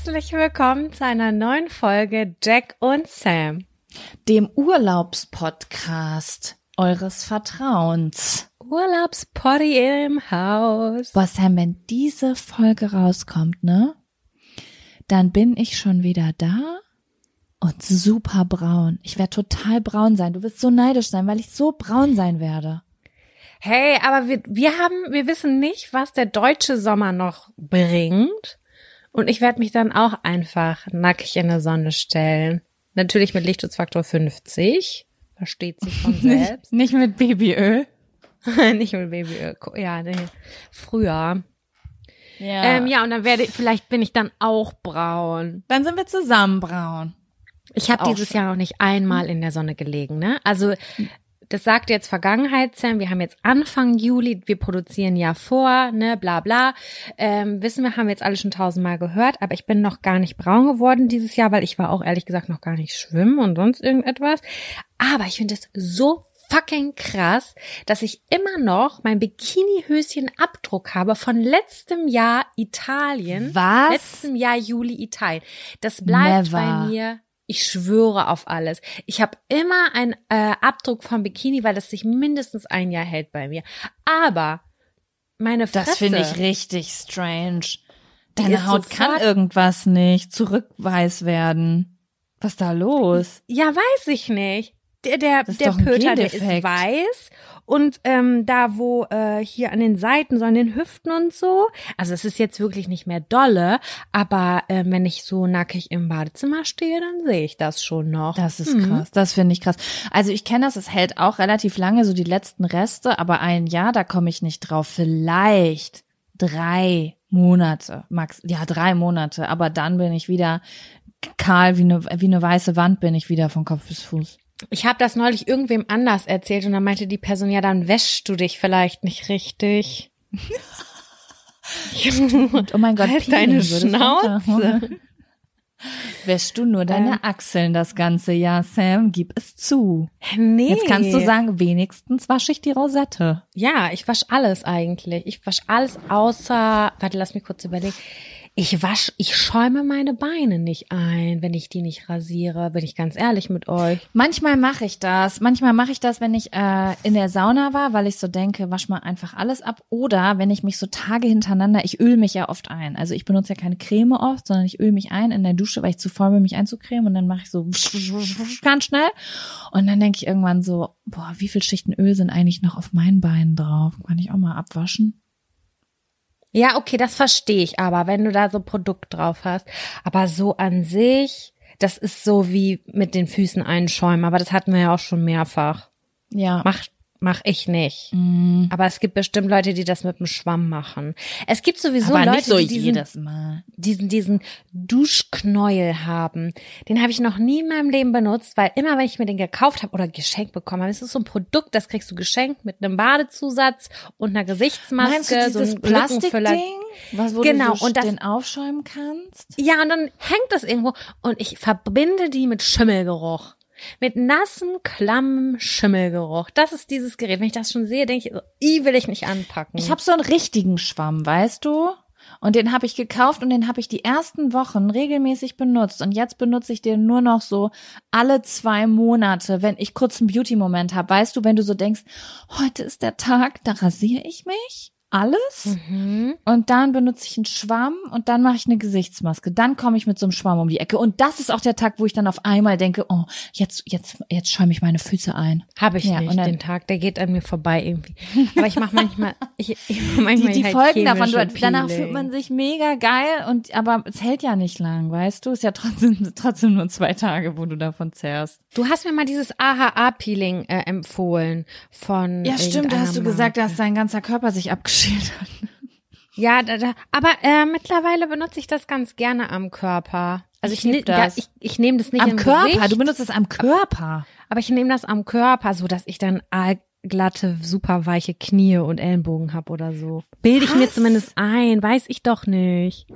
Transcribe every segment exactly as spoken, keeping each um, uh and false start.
Herzlich willkommen zu einer neuen Folge Jack und Sam, dem Urlaubspodcast eures Vertrauens. Urlaubspoddy im Haus. Boah, Sam, wenn diese Folge rauskommt, ne, dann bin ich schon wieder da und super braun. Ich werde total braun sein. Du wirst so neidisch sein, weil ich so braun sein werde. Hey, aber wir, wir haben, wir wissen nicht, was der deutsche Sommer noch bringt. Und ich werde mich dann auch einfach nackig in der Sonne stellen. Natürlich mit Lichtschutzfaktor fünfzig. Versteht sich von selbst. Nicht, nicht mit Babyöl. Nicht mit Babyöl. Ja, nee. Früher. Ja. Ähm, ja, und dann werde ich, vielleicht bin ich dann auch braun. Dann sind wir zusammen braun. Ich habe Auch dieses schon. Jahr noch nicht einmal in der Sonne gelegen, ne? Also das sagt jetzt Vergangenheit, Sam. Wir haben jetzt Anfang Juli, wir produzieren ja vor, ne, bla bla. Ähm, wissen wir, haben wir jetzt alle schon tausendmal gehört, aber ich bin noch gar nicht braun geworden dieses Jahr, weil ich war auch ehrlich gesagt noch gar nicht schwimmen und sonst irgendetwas. Aber ich finde es so fucking krass, dass ich immer noch mein Bikini-Höschen-Abdruck habe von letztem Jahr Italien. Was? Letztem Jahr Juli Italien. Das bleibt Never. bei mir. Ich schwöre auf alles. Ich habe immer einen äh, Abdruck vom Bikini, weil das sich mindestens ein Jahr hält bei mir. Aber meine Fresse. Das finde ich richtig strange. Die Deine ist Haut sofort- kann irgendwas nicht zurückweiß werden. Was ist da los? Ja, weiß ich nicht. Der, der, Das ist der doch ein Pöter, der ist Gendefekt. weiß und ähm, da wo äh, hier an den Seiten, so an den Hüften und so, also es ist jetzt wirklich nicht mehr dolle, aber äh, wenn ich so nackig im Badezimmer stehe, dann sehe ich das schon noch. Das ist Mhm. krass, das finde ich krass. Also ich kenne das, es hält auch relativ lange, so die letzten Reste, aber ein Jahr, da komme ich nicht drauf. Vielleicht drei Monate, max, ja drei Monate, aber dann bin ich wieder kahl wie eine, wie eine weiße Wand, bin ich wieder von Kopf bis Fuß. Ich habe das neulich irgendwem anders erzählt und dann meinte die Person, ja, dann wäschst du dich vielleicht nicht richtig. Und oh mein Gott, Halt Peeling deine würde es Schnauze. runter. Wäschst du nur deine Ähm. Achseln das ganze Jahr, Sam? Gib es zu. Nee. Jetzt kannst du sagen, wenigstens wasche ich die Rosette. Ja, ich wasche alles eigentlich. Ich wasche alles außer, warte, lass mich kurz überlegen. Ich wasch, ich schäume meine Beine nicht ein, wenn ich die nicht rasiere, bin ich ganz ehrlich mit euch. Manchmal mache ich das. Manchmal mache ich das, wenn ich äh, in der Sauna war, weil ich so denke, wasch mal einfach alles ab. Oder wenn ich mich so Tage hintereinander, ich öle mich ja oft ein. Also ich benutze ja keine Creme oft, sondern ich öle mich ein in der Dusche, weil ich zu faul bin, mich einzucremen. Und dann mache ich so ganz schnell. Und dann denke ich irgendwann so, boah, wie viel Schichten Öl sind eigentlich noch auf meinen Beinen drauf? Kann ich auch mal abwaschen? Ja, okay, das verstehe ich aber, wenn du da so Produkt drauf hast. Aber so an sich, das ist so wie mit den Füßen einschäumen, aber das hatten wir ja auch schon mehrfach. Ja. Mach, mach ich nicht. Mm. Aber es gibt bestimmt Leute, die das mit dem Schwamm machen. Es gibt sowieso Aber Leute, nicht so die diesen, jedes Mal. diesen, diesen Duschknäuel haben. Den habe ich noch nie in meinem Leben benutzt, weil immer, wenn ich mir den gekauft habe oder geschenkt bekommen habe, es ist so ein Produkt, das kriegst du geschenkt mit einem Badezusatz und einer Gesichtsmaske. Meinst du dieses so ein Lückenfüller. Plastikding, was wo Genau, du so und das- den aufschäumen kannst? Ja, und dann hängt das irgendwo und ich verbinde die mit Schimmelgeruch. Mit nassem, klammem Schimmelgeruch. Das ist dieses Gerät. Wenn ich das schon sehe, denke ich, so, i will ich nicht anpacken. Ich habe so einen richtigen Schwamm, weißt du? Und den habe ich gekauft und den habe ich die ersten Wochen regelmäßig benutzt. Und jetzt benutze ich den nur noch so alle zwei Monate, wenn ich kurz einen Beauty-Moment habe. Weißt du, wenn du so denkst, heute ist der Tag, da rasiere ich mich. Alles. Mhm. Und dann benutze ich einen Schwamm und dann mache ich eine Gesichtsmaske. Dann komme ich mit so einem Schwamm um die Ecke. Und das ist auch der Tag, wo ich dann auf einmal denke, oh, jetzt, jetzt, jetzt schäume ich meine Füße ein. Habe ich Ja, nicht, und dann- den Tag. Der geht an mir vorbei irgendwie. Aber ich mache manchmal, ich, ich mach manchmal Die, die halt Folgen davon, chemische du, danach Peeling. fühlt man sich mega geil und, aber es hält ja nicht lang, weißt du? Ist ja trotzdem, trotzdem nur zwei Tage, wo du davon zehrst. Du hast mir mal dieses A H A-Peeling äh, empfohlen von Ja, stimmt, da hast du irgendeiner gesagt, Marke. dass dein ganzer Körper sich abgeschält hat. Ja, da, da, aber äh, mittlerweile benutze ich das ganz gerne am Körper. Also ich, Ich lieb ne- da, das. ich, ich nehme das nicht Am im Körper, Gesicht, du benutzt es am Körper. aber ich nehme das am Körper, so dass ich dann glatte, super weiche Knie und Ellenbogen hab oder so. Bilde ich mir Was? zumindest ein, weiß ich doch nicht.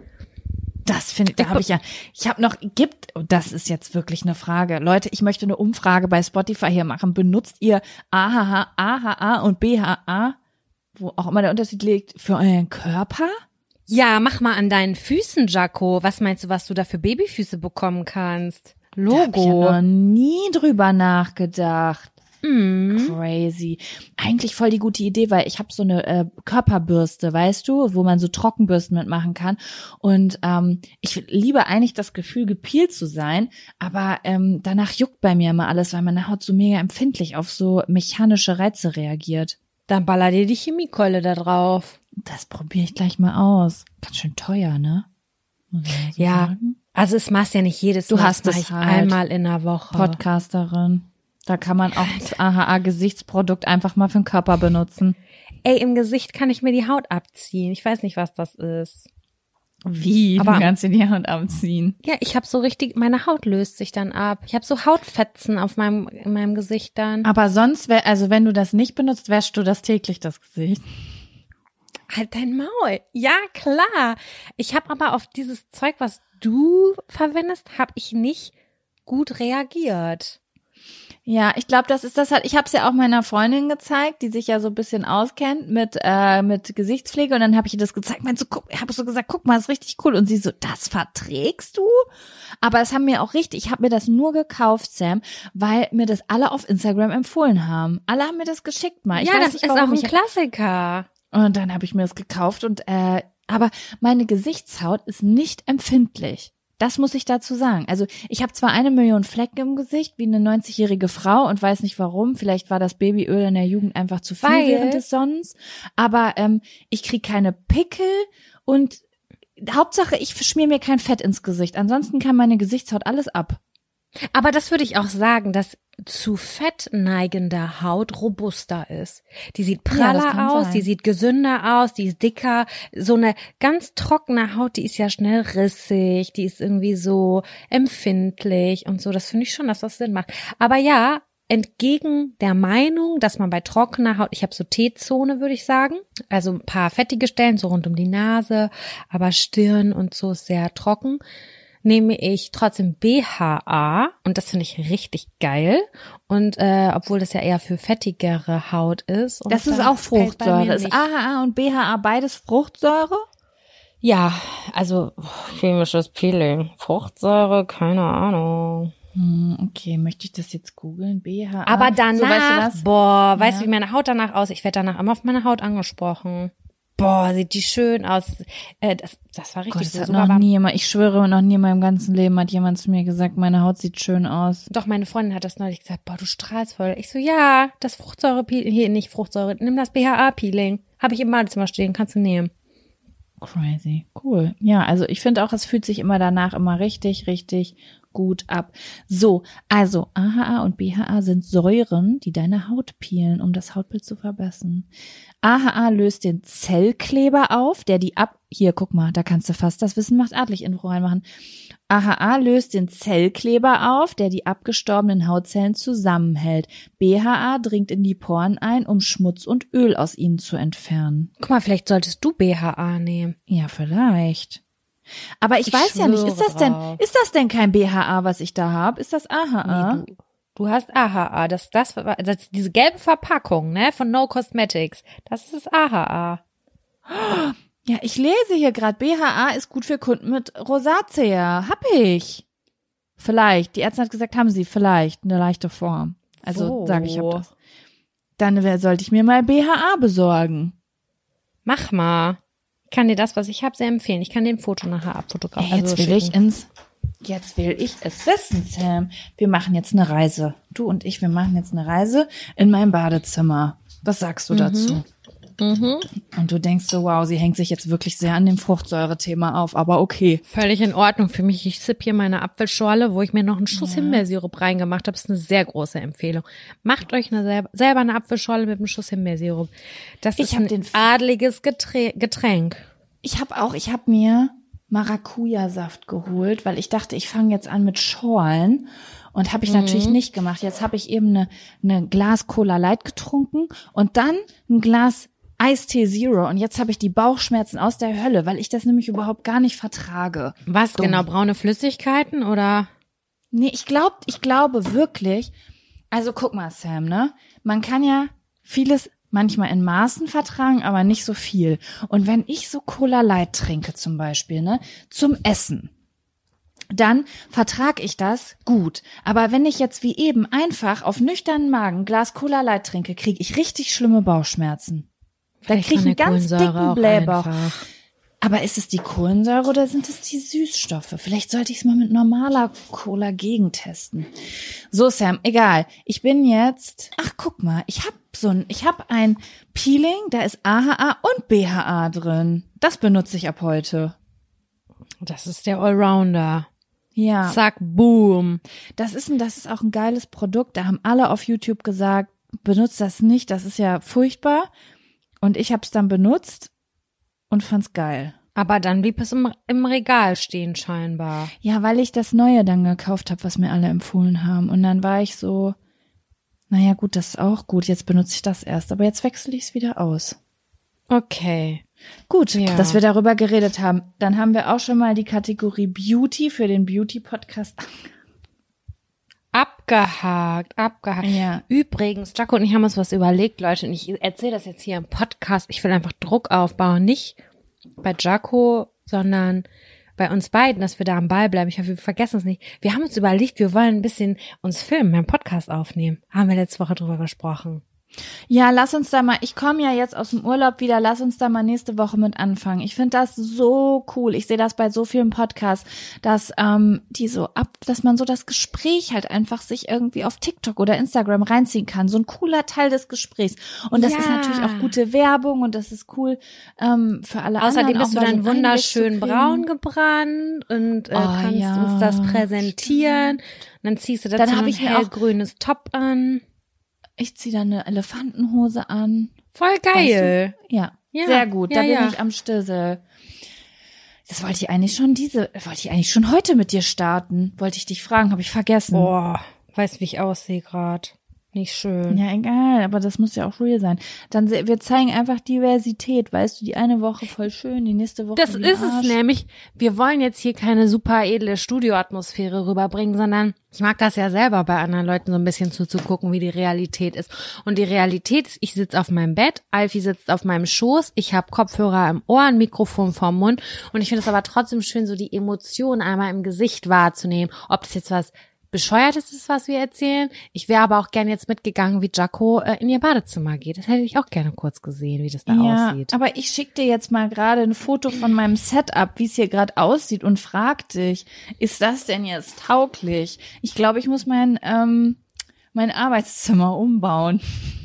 Das finde ich, da habe ich ja, ich habe noch, gibt, und das ist jetzt wirklich eine Frage. Leute, ich möchte eine Umfrage bei Spotify hier machen. Benutzt ihr A H H, A H A und B H A, wo auch immer der Unterschied liegt, für euren Körper? Ja, mach mal an deinen Füßen, Jaco. Was meinst du, was du da für Babyfüße bekommen kannst? Logo. Da hab ich ja noch nie drüber nachgedacht. Mm. Crazy. Eigentlich voll die gute Idee, weil ich habe so eine äh, Körperbürste, weißt du, wo man so Trockenbürsten mitmachen kann. Und ähm, ich liebe eigentlich das Gefühl, gepielt zu sein, aber ähm, danach juckt bei mir immer alles, weil meine Haut so mega empfindlich auf so mechanische Reize reagiert. Dann baller dir die Chemiekeule da drauf. Das probiere ich gleich mal aus. Ganz schön teuer, ne? Muss ich mal so Ja, sagen. also es machst ja nicht jedes Du Mal, hast das es mach ich halt. einmal in der Woche. Podcasterin. Da kann man auch das A H A-Gesichtsprodukt einfach mal für den Körper benutzen. Ey, im Gesicht kann ich mir die Haut abziehen. Ich weiß nicht, was das ist. Wie? Aber- du kannst dir die Haut abziehen. Ja, ich habe so richtig, meine Haut löst sich dann ab. Ich habe so Hautfetzen auf meinem, in meinem Gesicht dann. Aber sonst, wär, also wenn du das nicht benutzt, wäschst du das täglich, das Gesicht. Halt dein Maul. Ja, klar. Ich habe aber auf dieses Zeug, was du verwendest, habe ich nicht gut reagiert. Ja, ich glaube, das ist das halt. Ich habe es ja auch meiner Freundin gezeigt, die sich ja so ein bisschen auskennt mit äh, mit Gesichtspflege, und dann habe ich ihr das gezeigt. Meinst du, guck, ich habe so gesagt, guck mal, ist richtig cool. Und sie so, das verträgst du? Aber es haben mir auch richtig. Ich habe mir das nur gekauft, Sam, weil mir das alle auf Instagram empfohlen haben. Alle haben mir das geschickt mal. Ich ja, weiß das nicht, ist warum. auch ein Ich- Klassiker. Und dann habe ich mir das gekauft und äh, aber meine Gesichtshaut ist nicht empfindlich. Das muss ich dazu sagen. Also ich habe zwar eine Million Flecken im Gesicht, wie eine neunzigjährige Frau, und weiß nicht warum. Vielleicht war das Babyöl in der Jugend einfach zu viel Weil- während des Sonnens. Aber ähm, ich kriege keine Pickel und Hauptsache, ich schmier mir kein Fett ins Gesicht. Ansonsten kann meine Gesichtshaut alles ab. Aber das würde ich auch sagen, dass zu fett neigende Haut robuster ist. Die sieht Ja, das praller kann aus, sein. die sieht gesünder aus, die ist dicker. So eine ganz trockene Haut, die ist ja schnell rissig, die ist irgendwie so empfindlich und so. Das finde ich schon, dass das Sinn macht. Aber ja, entgegen der Meinung, dass man bei trockener Haut, ich habe so T-Zone, würde ich sagen, also ein paar fettige Stellen, so rund um die Nase, aber Stirn und so ist sehr trocken, nehme ich trotzdem B H A, und das finde ich richtig geil. Und äh, obwohl das ja eher für fettigere Haut ist. Und Das ist auch fällt bei Fruchtsäure. mir Ist nicht. A H A und B H A beides Fruchtsäure? Ja, also chemisches Peeling. Fruchtsäure, keine Ahnung. Hm, okay, möchte ich das jetzt googeln? B H A. Aber danach, so, weißt du was? boah, weißt Ja. du, wie meine Haut danach aussieht? Ich werde danach immer auf meine Haut angesprochen. Boah, sieht die schön aus. Äh, das, das war Gott, richtig das so. hat so noch aber- nie jemand, ich schwöre, noch nie in meinem ganzen Leben hat jemand zu mir gesagt, meine Haut sieht schön aus. Doch, meine Freundin hat das neulich gesagt, boah, du strahlst voll. Ich so, ja, das Fruchtsäure-Peeling, hier nicht Fruchtsäure, nimm das B H A-Peeling. Habe ich im Badezimmer stehen, kannst du nehmen. Crazy. Cool. Ja, also ich finde auch, es fühlt sich immer danach immer richtig, richtig gut ab. So, also A H A und B H A sind Säuren, die deine Haut peelen, um das Hautbild zu verbessern. A H A löst den Zellkleber auf, der die ab... Hier, guck mal, da kannst du fast das Wissen macht adlig Info reinmachen. A H A löst den Zellkleber auf, der die abgestorbenen Hautzellen zusammenhält. B H A dringt in die Poren ein, um Schmutz und Öl aus ihnen zu entfernen. Guck mal, vielleicht solltest du B H A nehmen. Ja, vielleicht. Aber ich, Ich weiß ja nicht, ist schwöre das denn, drauf. ist das denn kein B H A, was ich da habe? Ist das A H A? Nee, du, du hast A H A, das, das, das, diese gelbe Verpackung, ne, von No Cosmetics, das ist A H A. Ja, ich lese hier gerade, B H A ist gut für Kunden mit Rosacea. Hab ich. Vielleicht. Die Ärztin hat gesagt, haben sie vielleicht eine leichte Form. Also So. sage ich, hab das. Dann wer- sollte ich mir mal B H A besorgen. Mach mal. Ich kann dir das, was ich habe, sehr empfehlen. Ich kann dir ein Foto nachher abfotografieren. Jetzt will ich ins, jetzt will ich es wissen, Sam. Wir machen jetzt eine Reise. Du und ich, wir machen jetzt eine Reise in mein Badezimmer. Was sagst du dazu? Mhm. Und du denkst so, wow, sie hängt sich jetzt wirklich sehr an dem Fruchtsäure-Thema auf, aber okay. Völlig in Ordnung für mich. Ich sipp hier meine Apfelschorle, wo ich mir noch einen Schuss Himbeersirup reingemacht habe. Das ist eine sehr große Empfehlung. Macht euch eine selber, selber eine Apfelschorle mit einem Schuss Himbeersirup. Das Ich ist hab ein den- adliges Geträ- Getränk. Ich habe auch, ich habe mir Maracuja-Saft geholt, weil ich dachte, ich fange jetzt an mit Schorlen. Und habe ich natürlich nicht gemacht. Jetzt habe ich eben eine, eine Glas Cola Light getrunken und dann ein Glas Eistee Zero. Und jetzt habe ich die Bauchschmerzen aus der Hölle, weil ich das nämlich überhaupt gar nicht vertrage. Was Dumm. genau? Braune Flüssigkeiten oder? Nee, ich glaub, ich glaube wirklich, also guck mal, Sam, ne? Man kann ja vieles manchmal in Maßen vertragen, aber nicht so viel. Und wenn ich so Cola Light trinke zum Beispiel, ne, zum Essen, dann vertrage ich das gut. Aber wenn ich jetzt wie eben einfach auf nüchternen Magen ein Glas Cola Light trinke, kriege ich richtig schlimme Bauchschmerzen. Da kriege ich einen ganz dicken Blähbauch. Aber ist es die Kohlensäure oder sind es die Süßstoffe? Vielleicht sollte ich es mal mit normaler Cola gegentesten. So, Sam, egal. Ich bin jetzt, ach guck mal, ich habe so ein, ich habe ein Peeling, da ist A H A und B H A drin. Das benutze ich ab heute. Das ist der Allrounder. Ja. Zack, boom. Das ist ein, das ist auch ein geiles Produkt. Da haben alle auf YouTube gesagt, benutzt das nicht, das ist ja furchtbar. Und ich habe es dann benutzt und fand's geil. Aber dann blieb es im, im Regal stehen scheinbar. Ja, weil ich das Neue dann gekauft habe, was mir alle empfohlen haben. Und dann war ich so, naja gut, das ist auch gut, jetzt benutze ich das erst. Aber jetzt wechsle ich es wieder aus. Okay. Gut, Ja. dass wir darüber geredet haben. Dann haben wir auch schon mal die Kategorie Beauty für den Beauty-Podcast. Abgehakt, abgehakt. Ja. Übrigens, Jaco und ich haben uns was überlegt, Leute, und ich erzähle das jetzt hier im Podcast. Ich will einfach Druck aufbauen, nicht bei Jaco, sondern bei uns beiden, dass wir da am Ball bleiben. Ich hoffe, wir vergessen es nicht. Wir haben uns überlegt, wir wollen ein bisschen uns filmen, einen Podcast aufnehmen. Haben wir letzte Woche drüber gesprochen. Ja, lass uns da mal, ich komme ja jetzt aus dem Urlaub wieder, lass uns da mal nächste Woche mit anfangen. Ich finde das so cool. Ich sehe das bei so vielen Podcasts, dass ähm, die so ab, dass man so das Gespräch halt einfach sich irgendwie auf TikTok oder Instagram reinziehen kann. So ein cooler Teil des Gesprächs. Und das Ja. ist natürlich auch gute Werbung und das ist cool ähm, für alle Außerdem anderen. bist du auch mal dann so einen wunderschön Einblick zu kriegen. braun gebrannt und äh, Oh, kannst ja. uns das präsentieren. Und dann ziehst du dazu Dann hab ein ich mir auch- hellgrünes Top an. Ich ziehe dann eine Elefantenhose an. Voll geil. Weißt du? Ja, Ja, sehr gut. Da ja, bin ja. ich am Stissel. Das wollte ich eigentlich schon diese, wollte ich eigentlich schon heute mit dir starten. Wollte ich dich fragen, habe ich vergessen. Boah, weißt wie ich aussehe gerade. Nicht schön. Ja, egal, aber das muss ja auch real sein. Dann se- wir zeigen einfach Diversität, weißt du, die eine Woche voll schön, die nächste Woche Das wie ein ist es Arsch. nämlich. Wir wollen jetzt hier keine super edle Studioatmosphäre rüberbringen, sondern ich mag das ja selber bei anderen Leuten so ein bisschen zuzugucken, wie die Realität ist. Und die Realität ist, ich sitze auf meinem Bett, Alfie sitzt auf meinem Schoß, ich habe Kopfhörer im Ohr, ein Mikrofon vorm Mund und ich finde es aber trotzdem schön, so die Emotionen einmal im Gesicht wahrzunehmen. Ob das jetzt was Bescheuertes ist, was wir erzählen. Ich wäre aber auch gerne jetzt mitgegangen, wie Jaco äh, in ihr Badezimmer geht. Das hätte ich auch gerne kurz gesehen, wie das da Ja, aussieht. aber ich schicke dir jetzt mal gerade ein Foto von meinem Setup, wie es hier gerade aussieht und frag dich, ist das denn jetzt tauglich? Ich glaube, ich muss mein, ähm, mein Arbeitszimmer umbauen.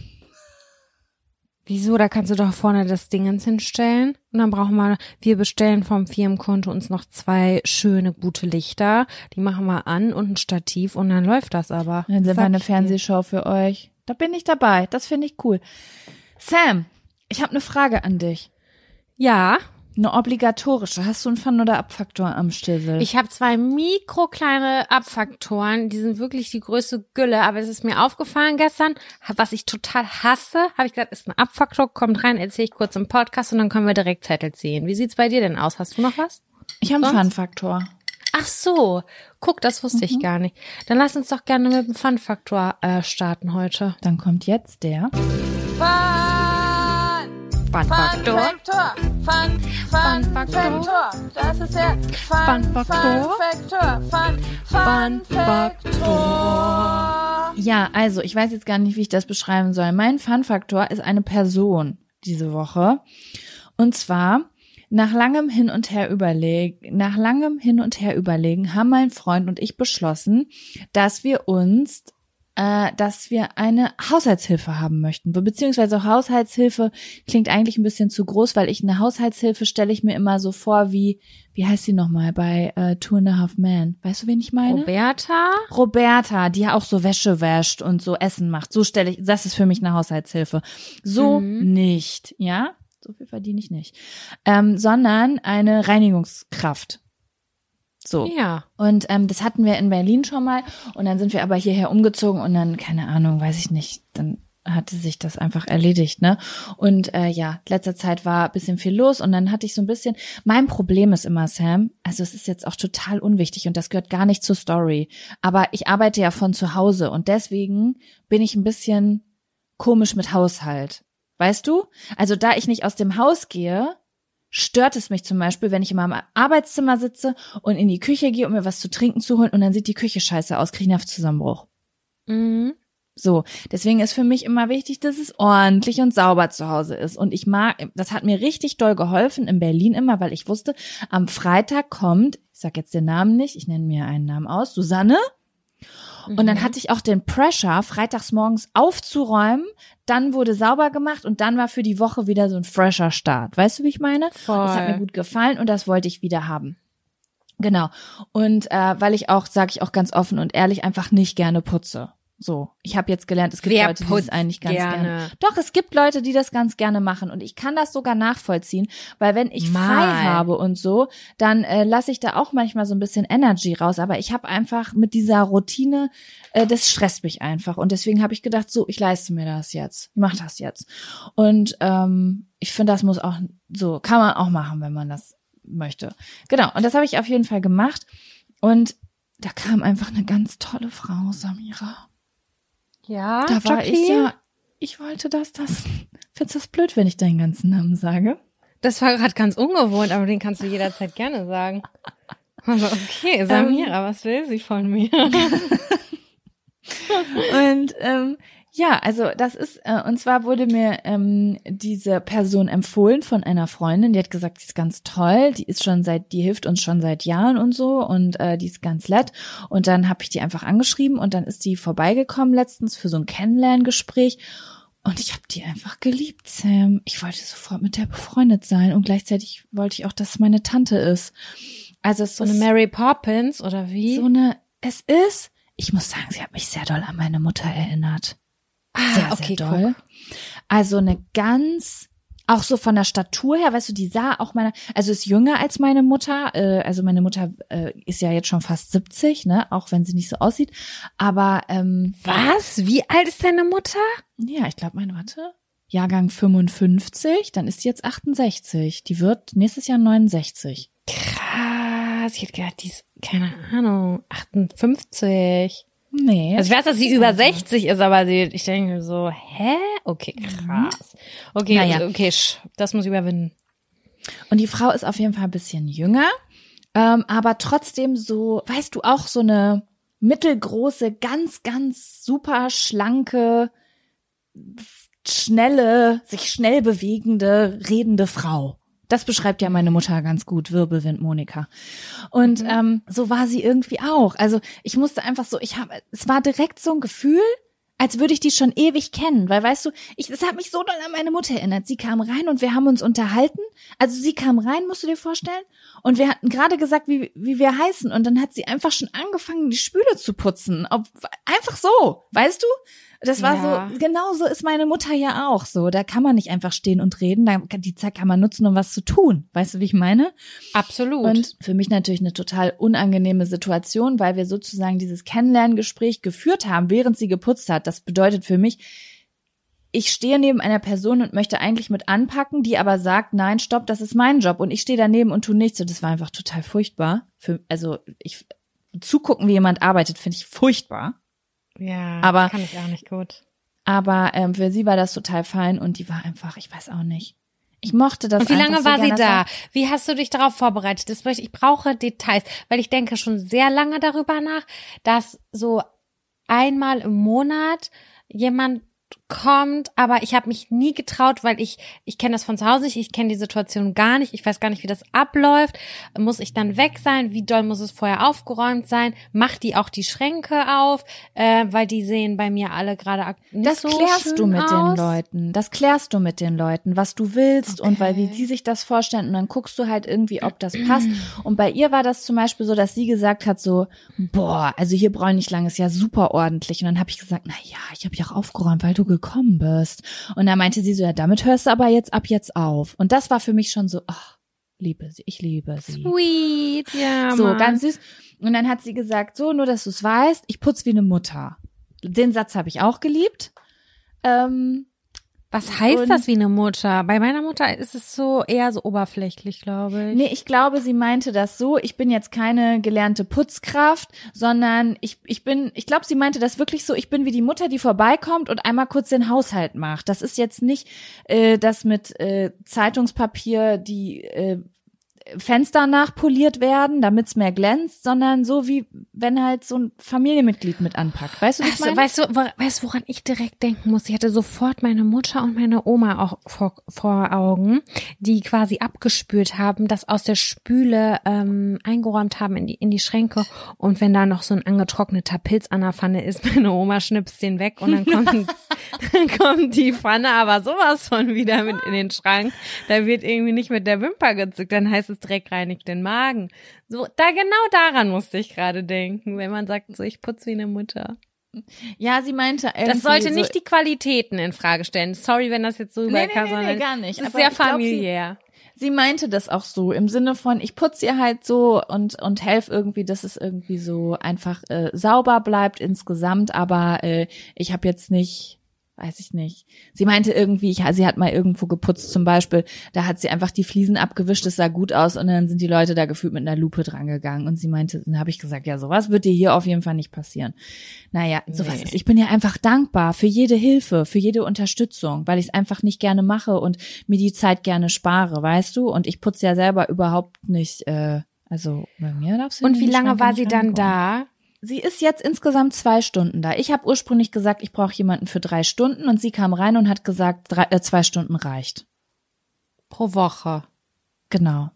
Wieso? Da kannst du doch vorne das Dingens hinstellen. Und dann brauchen wir, wir bestellen vom Firmenkonto uns noch zwei schöne, gute Lichter. Die machen wir an und ein Stativ und dann läuft das aber. Dann sind Sag wir eine ich dir. Fernsehshow für euch. Da bin ich dabei. Das finde ich cool. Sam, ich habe eine Frage an dich. Ja, Eine obligatorische. Hast du einen Fun- oder Abfaktor am Stissel? ich habe zwei mikrokleine Abfaktoren. Die sind wirklich die größte Gülle. Aber es ist mir aufgefallen gestern, was ich total hasse. Habe ich gesagt, ist ein Abfaktor, kommt rein, erzähle ich kurz im Podcast und dann können wir direkt Zettel ziehen. Wie sieht's bei dir denn aus? Hast du noch was? Ich habe einen sonst? Fun-Faktor. Ach so, guck, das wusste ich gar nicht. Dann lass uns doch gerne mit dem Fun-Faktor äh, starten heute. Dann kommt jetzt der. Fun-Faktor. Fun, Fun, Fun Faktor. Das ist der Fun Fun, Faktor. Fun Faktor. Fun, Fun Fun Faktor. Ja, also ich weiß jetzt gar nicht, wie ich das beschreiben soll. Mein Fun-Faktor ist eine Person diese Woche. Und zwar nach langem Hin und Her überlegen, nach langem Hin und Her überlegen, haben mein Freund und ich beschlossen, dass wir uns, äh, dass wir eine Haushaltshilfe haben möchten. Beziehungsweise Haushaltshilfe klingt eigentlich ein bisschen zu groß, weil ich eine Haushaltshilfe stelle ich mir immer so vor wie, wie heißt sie nochmal bei äh, Two and a Half Men? Weißt du, wen ich meine? Roberta? Roberta, die ja auch so Wäsche wäscht und so Essen macht. So stelle ich, das ist für mich eine Haushaltshilfe. So Mhm. nicht, ja? So viel verdiene ich nicht. Ähm, sondern eine Reinigungskraft. So. Ja. Und ähm, das hatten wir in Berlin schon mal und dann sind wir aber hierher umgezogen und dann, keine Ahnung, weiß ich nicht, dann hatte sich das einfach erledigt, ne? Und äh, ja, letzter Zeit war ein bisschen viel los und dann hatte ich so ein bisschen, mein Problem ist immer, Sam, also es ist jetzt auch total unwichtig und das gehört gar nicht zur Story, aber ich arbeite ja von zu Hause und deswegen bin ich ein bisschen komisch mit Haushalt. Weißt du? Also da ich nicht aus dem Haus gehe, stört es mich zum Beispiel, wenn ich in meinem Arbeitszimmer sitze und in die Küche gehe, um mir was zu trinken zu holen und dann sieht die Küche scheiße aus, kriege ich einen Nervenzusammenbruch. Mhm. So, deswegen ist für mich immer wichtig, dass es ordentlich und sauber zu Hause ist. Und ich mag, das hat mir richtig doll geholfen in Berlin immer, weil ich wusste, am Freitag kommt, ich sag jetzt den Namen nicht, ich nenne mir einen Namen aus, Susanne. Und dann hatte ich auch den Pressure, freitags morgens aufzuräumen, dann wurde sauber gemacht und dann war für die Woche wieder so ein fresher Start. Weißt du, wie ich meine? Voll. Das hat mir gut gefallen und das wollte ich wieder haben. Genau. Und äh, weil ich auch, sage ich auch ganz offen und ehrlich, einfach nicht gerne putze. So, ich habe jetzt gelernt, es gibt Wer Leute, die das putzt eigentlich ganz gerne? gerne. Doch, es gibt Leute, die das ganz gerne machen und ich kann das sogar nachvollziehen, weil wenn ich Mal. frei habe und so, dann äh, lasse ich da auch manchmal so ein bisschen Energy raus, aber ich habe einfach mit dieser Routine, äh, das stresst mich einfach und deswegen habe ich gedacht, so, ich leiste mir das jetzt, ich mache das jetzt und ähm, ich finde, das muss auch so, kann man auch machen, wenn man das möchte. Genau, und das habe ich auf jeden Fall gemacht und da kam einfach eine ganz tolle Frau, Samira. Ja, Da war Jacqueline? ich ja, ich wollte das, das, findest du das blöd, wenn ich deinen ganzen Namen sage? Das war gerade ganz ungewohnt, aber den kannst du jederzeit gerne sagen. Also okay, Samira, Ähm, was will sie von mir? Und ähm, ja, also das ist, äh, und zwar wurde mir ähm, diese Person empfohlen von einer Freundin, die hat gesagt, die ist ganz toll, die ist schon seit, die hilft uns schon seit Jahren und so und äh, die ist ganz nett. Und dann habe ich die einfach angeschrieben und dann ist die vorbeigekommen letztens für so ein Kennenlerngespräch und ich habe die einfach geliebt, Sam. Ich wollte sofort mit der befreundet sein und gleichzeitig wollte ich auch, dass es meine Tante ist. Also es ist So eine Mary Poppins oder wie? so eine, es ist, ich muss sagen, sie hat mich sehr doll an meine Mutter erinnert. Ah, Sehr, okay, sehr doll. Also eine ganz, auch so von der Statur her, weißt du, die sah auch meine, also ist jünger als meine Mutter, äh, also meine Mutter äh, ist ja jetzt schon fast siebzig, ne, auch wenn sie nicht so aussieht, aber ähm, Was? Wie alt ist deine Mutter? ja, ich glaube, meine, warte, Jahrgang fünfundfünfzig, dann ist die jetzt achtundsechzig, die wird nächstes Jahr neunundsechzig. Krass, ich hätte gedacht, die ist, keine Ahnung, achtundfünfzig. Nee. Also ich weiß, dass sie über sechzig ist, aber sie, ich denke mir so, hä? Okay, krass. Okay, Naja. okay, sch- das muss ich überwinden. Und die Frau ist auf jeden Fall ein bisschen jünger, ähm, aber trotzdem so, weißt du, auch so eine mittelgroße, ganz, ganz super schlanke, schnelle, sich schnell bewegende, redende Frau. Das beschreibt ja meine Mutter ganz gut, Wirbelwind Monika. Und Mhm. ähm, so war sie irgendwie auch. Also ich musste einfach so, ich habe, es war direkt so ein Gefühl, als würde ich die schon ewig kennen, weil weißt du, ich, das hat mich so doll an meine Mutter erinnert. Sie kam rein und wir haben uns unterhalten. Also sie kam rein, musst du dir vorstellen, und wir hatten gerade gesagt, wie wie wir heißen, und dann hat sie einfach schon angefangen, die Spüle zu putzen. Ob, einfach so, weißt du? Das war Ja. so, genau so ist meine Mutter ja auch so. Da kann man nicht einfach stehen und reden, da, die Zeit kann man nutzen, um was zu tun. Weißt du, wie ich meine? Absolut. Und für mich natürlich eine total unangenehme Situation, weil wir sozusagen dieses Kennenlerngespräch geführt haben, während sie geputzt hat. Das bedeutet für mich, ich stehe neben einer Person und möchte eigentlich mit anpacken, die aber sagt, nein, stopp, das ist mein Job. Und ich stehe daneben und tue nichts. Und das war einfach total furchtbar. Für, also ich zugucken, wie jemand arbeitet, finde ich furchtbar. ja, aber- kann ich auch nicht gut. Aber ähm, für sie war das total fein und die war einfach, ich weiß auch nicht. Ich mochte das Und wie einfach lange so war sie gerne. Das da? Wie hast du dich darauf vorbereitet? Das möchte ich, ich brauche Details, weil ich denke schon sehr lange darüber nach, dass so einmal im Monat jemand kommt, aber ich habe mich nie getraut, weil ich ich kenne das von zu Hause nicht, ich kenne die Situation gar nicht, ich weiß gar nicht, wie das abläuft. Muss ich dann weg sein? Wie doll muss es vorher aufgeräumt sein? Macht die auch die Schränke auf? Äh, weil die sehen bei mir alle gerade ak- nicht Das so klärst schön du mit aus. den Leuten. Das klärst du mit den Leuten, was du willst und weil wie Okay. die sich das vorstellen und dann guckst du halt irgendwie, ob das passt. Und bei ihr war das zum Beispiel so, dass sie gesagt hat so, boah, also hier brauche ich nicht lang, ist ja super ordentlich. Und dann habe ich gesagt, na ja, ich habe ja auch aufgeräumt, weil du gekommen bist. Und dann meinte sie so, ja, damit hörst du aber jetzt ab jetzt auf. Und das war für mich schon so, ach, liebe sie, ich liebe sie. Sweet, ja. So, Mann. ganz süß. Und dann hat sie gesagt, so, nur dass du es weißt, ich putz wie eine Mutter. Den Satz habe ich auch geliebt. Ähm, Was heißt Und- das wie eine Mutter? Bei meiner Mutter ist es so eher so oberflächlich, glaube ich. Nee, ich glaube, sie meinte das so, ich bin jetzt keine gelernte Putzkraft, sondern ich, ich bin, ich glaube, sie meinte das wirklich so, ich bin wie die Mutter, die vorbeikommt und einmal kurz den Haushalt macht. Das ist jetzt nicht äh, das mit äh, Zeitungspapier, die äh, Fenster nachpoliert werden, damit's mehr glänzt, sondern so wie wenn halt so ein Familienmitglied mit anpackt. Weißt du, was ich Also, meine? weißt du, wo- weißt du, woran ich direkt denken muss? Ich hatte sofort meine Mutter und meine Oma auch vor, vor Augen, die quasi abgespült haben, das aus der Spüle ähm, eingeräumt haben in die in die Schränke und wenn da noch so ein angetrockneter Pilz an der Pfanne ist, meine Oma schnipst den weg und dann kommt, dann kommt die Pfanne aber sowas von wieder mit in den Schrank. Da wird irgendwie nicht mit der Wimper gezückt, dann heißt es Dreck reinigt den Magen. So, da genau daran musste ich gerade denken, wenn man sagt, so ich putze wie eine Mutter. Ja, sie meinte irgendwie Das sollte so, nicht die Qualitäten in Frage stellen. Sorry, wenn das jetzt so Nee, nee, rüberkam, nee, nee, sondern gar nicht. es ist Aber sehr ich glaub, familiär. Sie meinte das auch so im Sinne von, ich putze ihr halt so und und helfe irgendwie, dass es irgendwie so einfach äh, sauber bleibt insgesamt, aber äh, ich habe jetzt nicht, weiß ich nicht. Sie meinte irgendwie, ich, sie hat mal irgendwo geputzt zum Beispiel, da hat sie einfach die Fliesen abgewischt, es sah gut aus und dann sind die Leute da gefühlt mit einer Lupe dran gegangen und sie meinte, dann habe ich gesagt, ja, sowas wird dir hier auf jeden Fall nicht passieren. Naja, sowas Nee. ist, ich bin ja einfach dankbar für jede Hilfe, für jede Unterstützung, weil ich es einfach nicht gerne mache und mir die Zeit gerne spare, weißt du? Und ich putze ja selber überhaupt nicht, äh, also bei mir darfst du Und in wie die lange Schranke war nicht sie dann reingucken. da? Sie ist jetzt insgesamt zwei Stunden da. Ich habe ursprünglich gesagt, ich brauche jemanden für drei Stunden und sie kam rein und hat gesagt, drei, äh, zwei Stunden reicht. Pro Woche. Genau.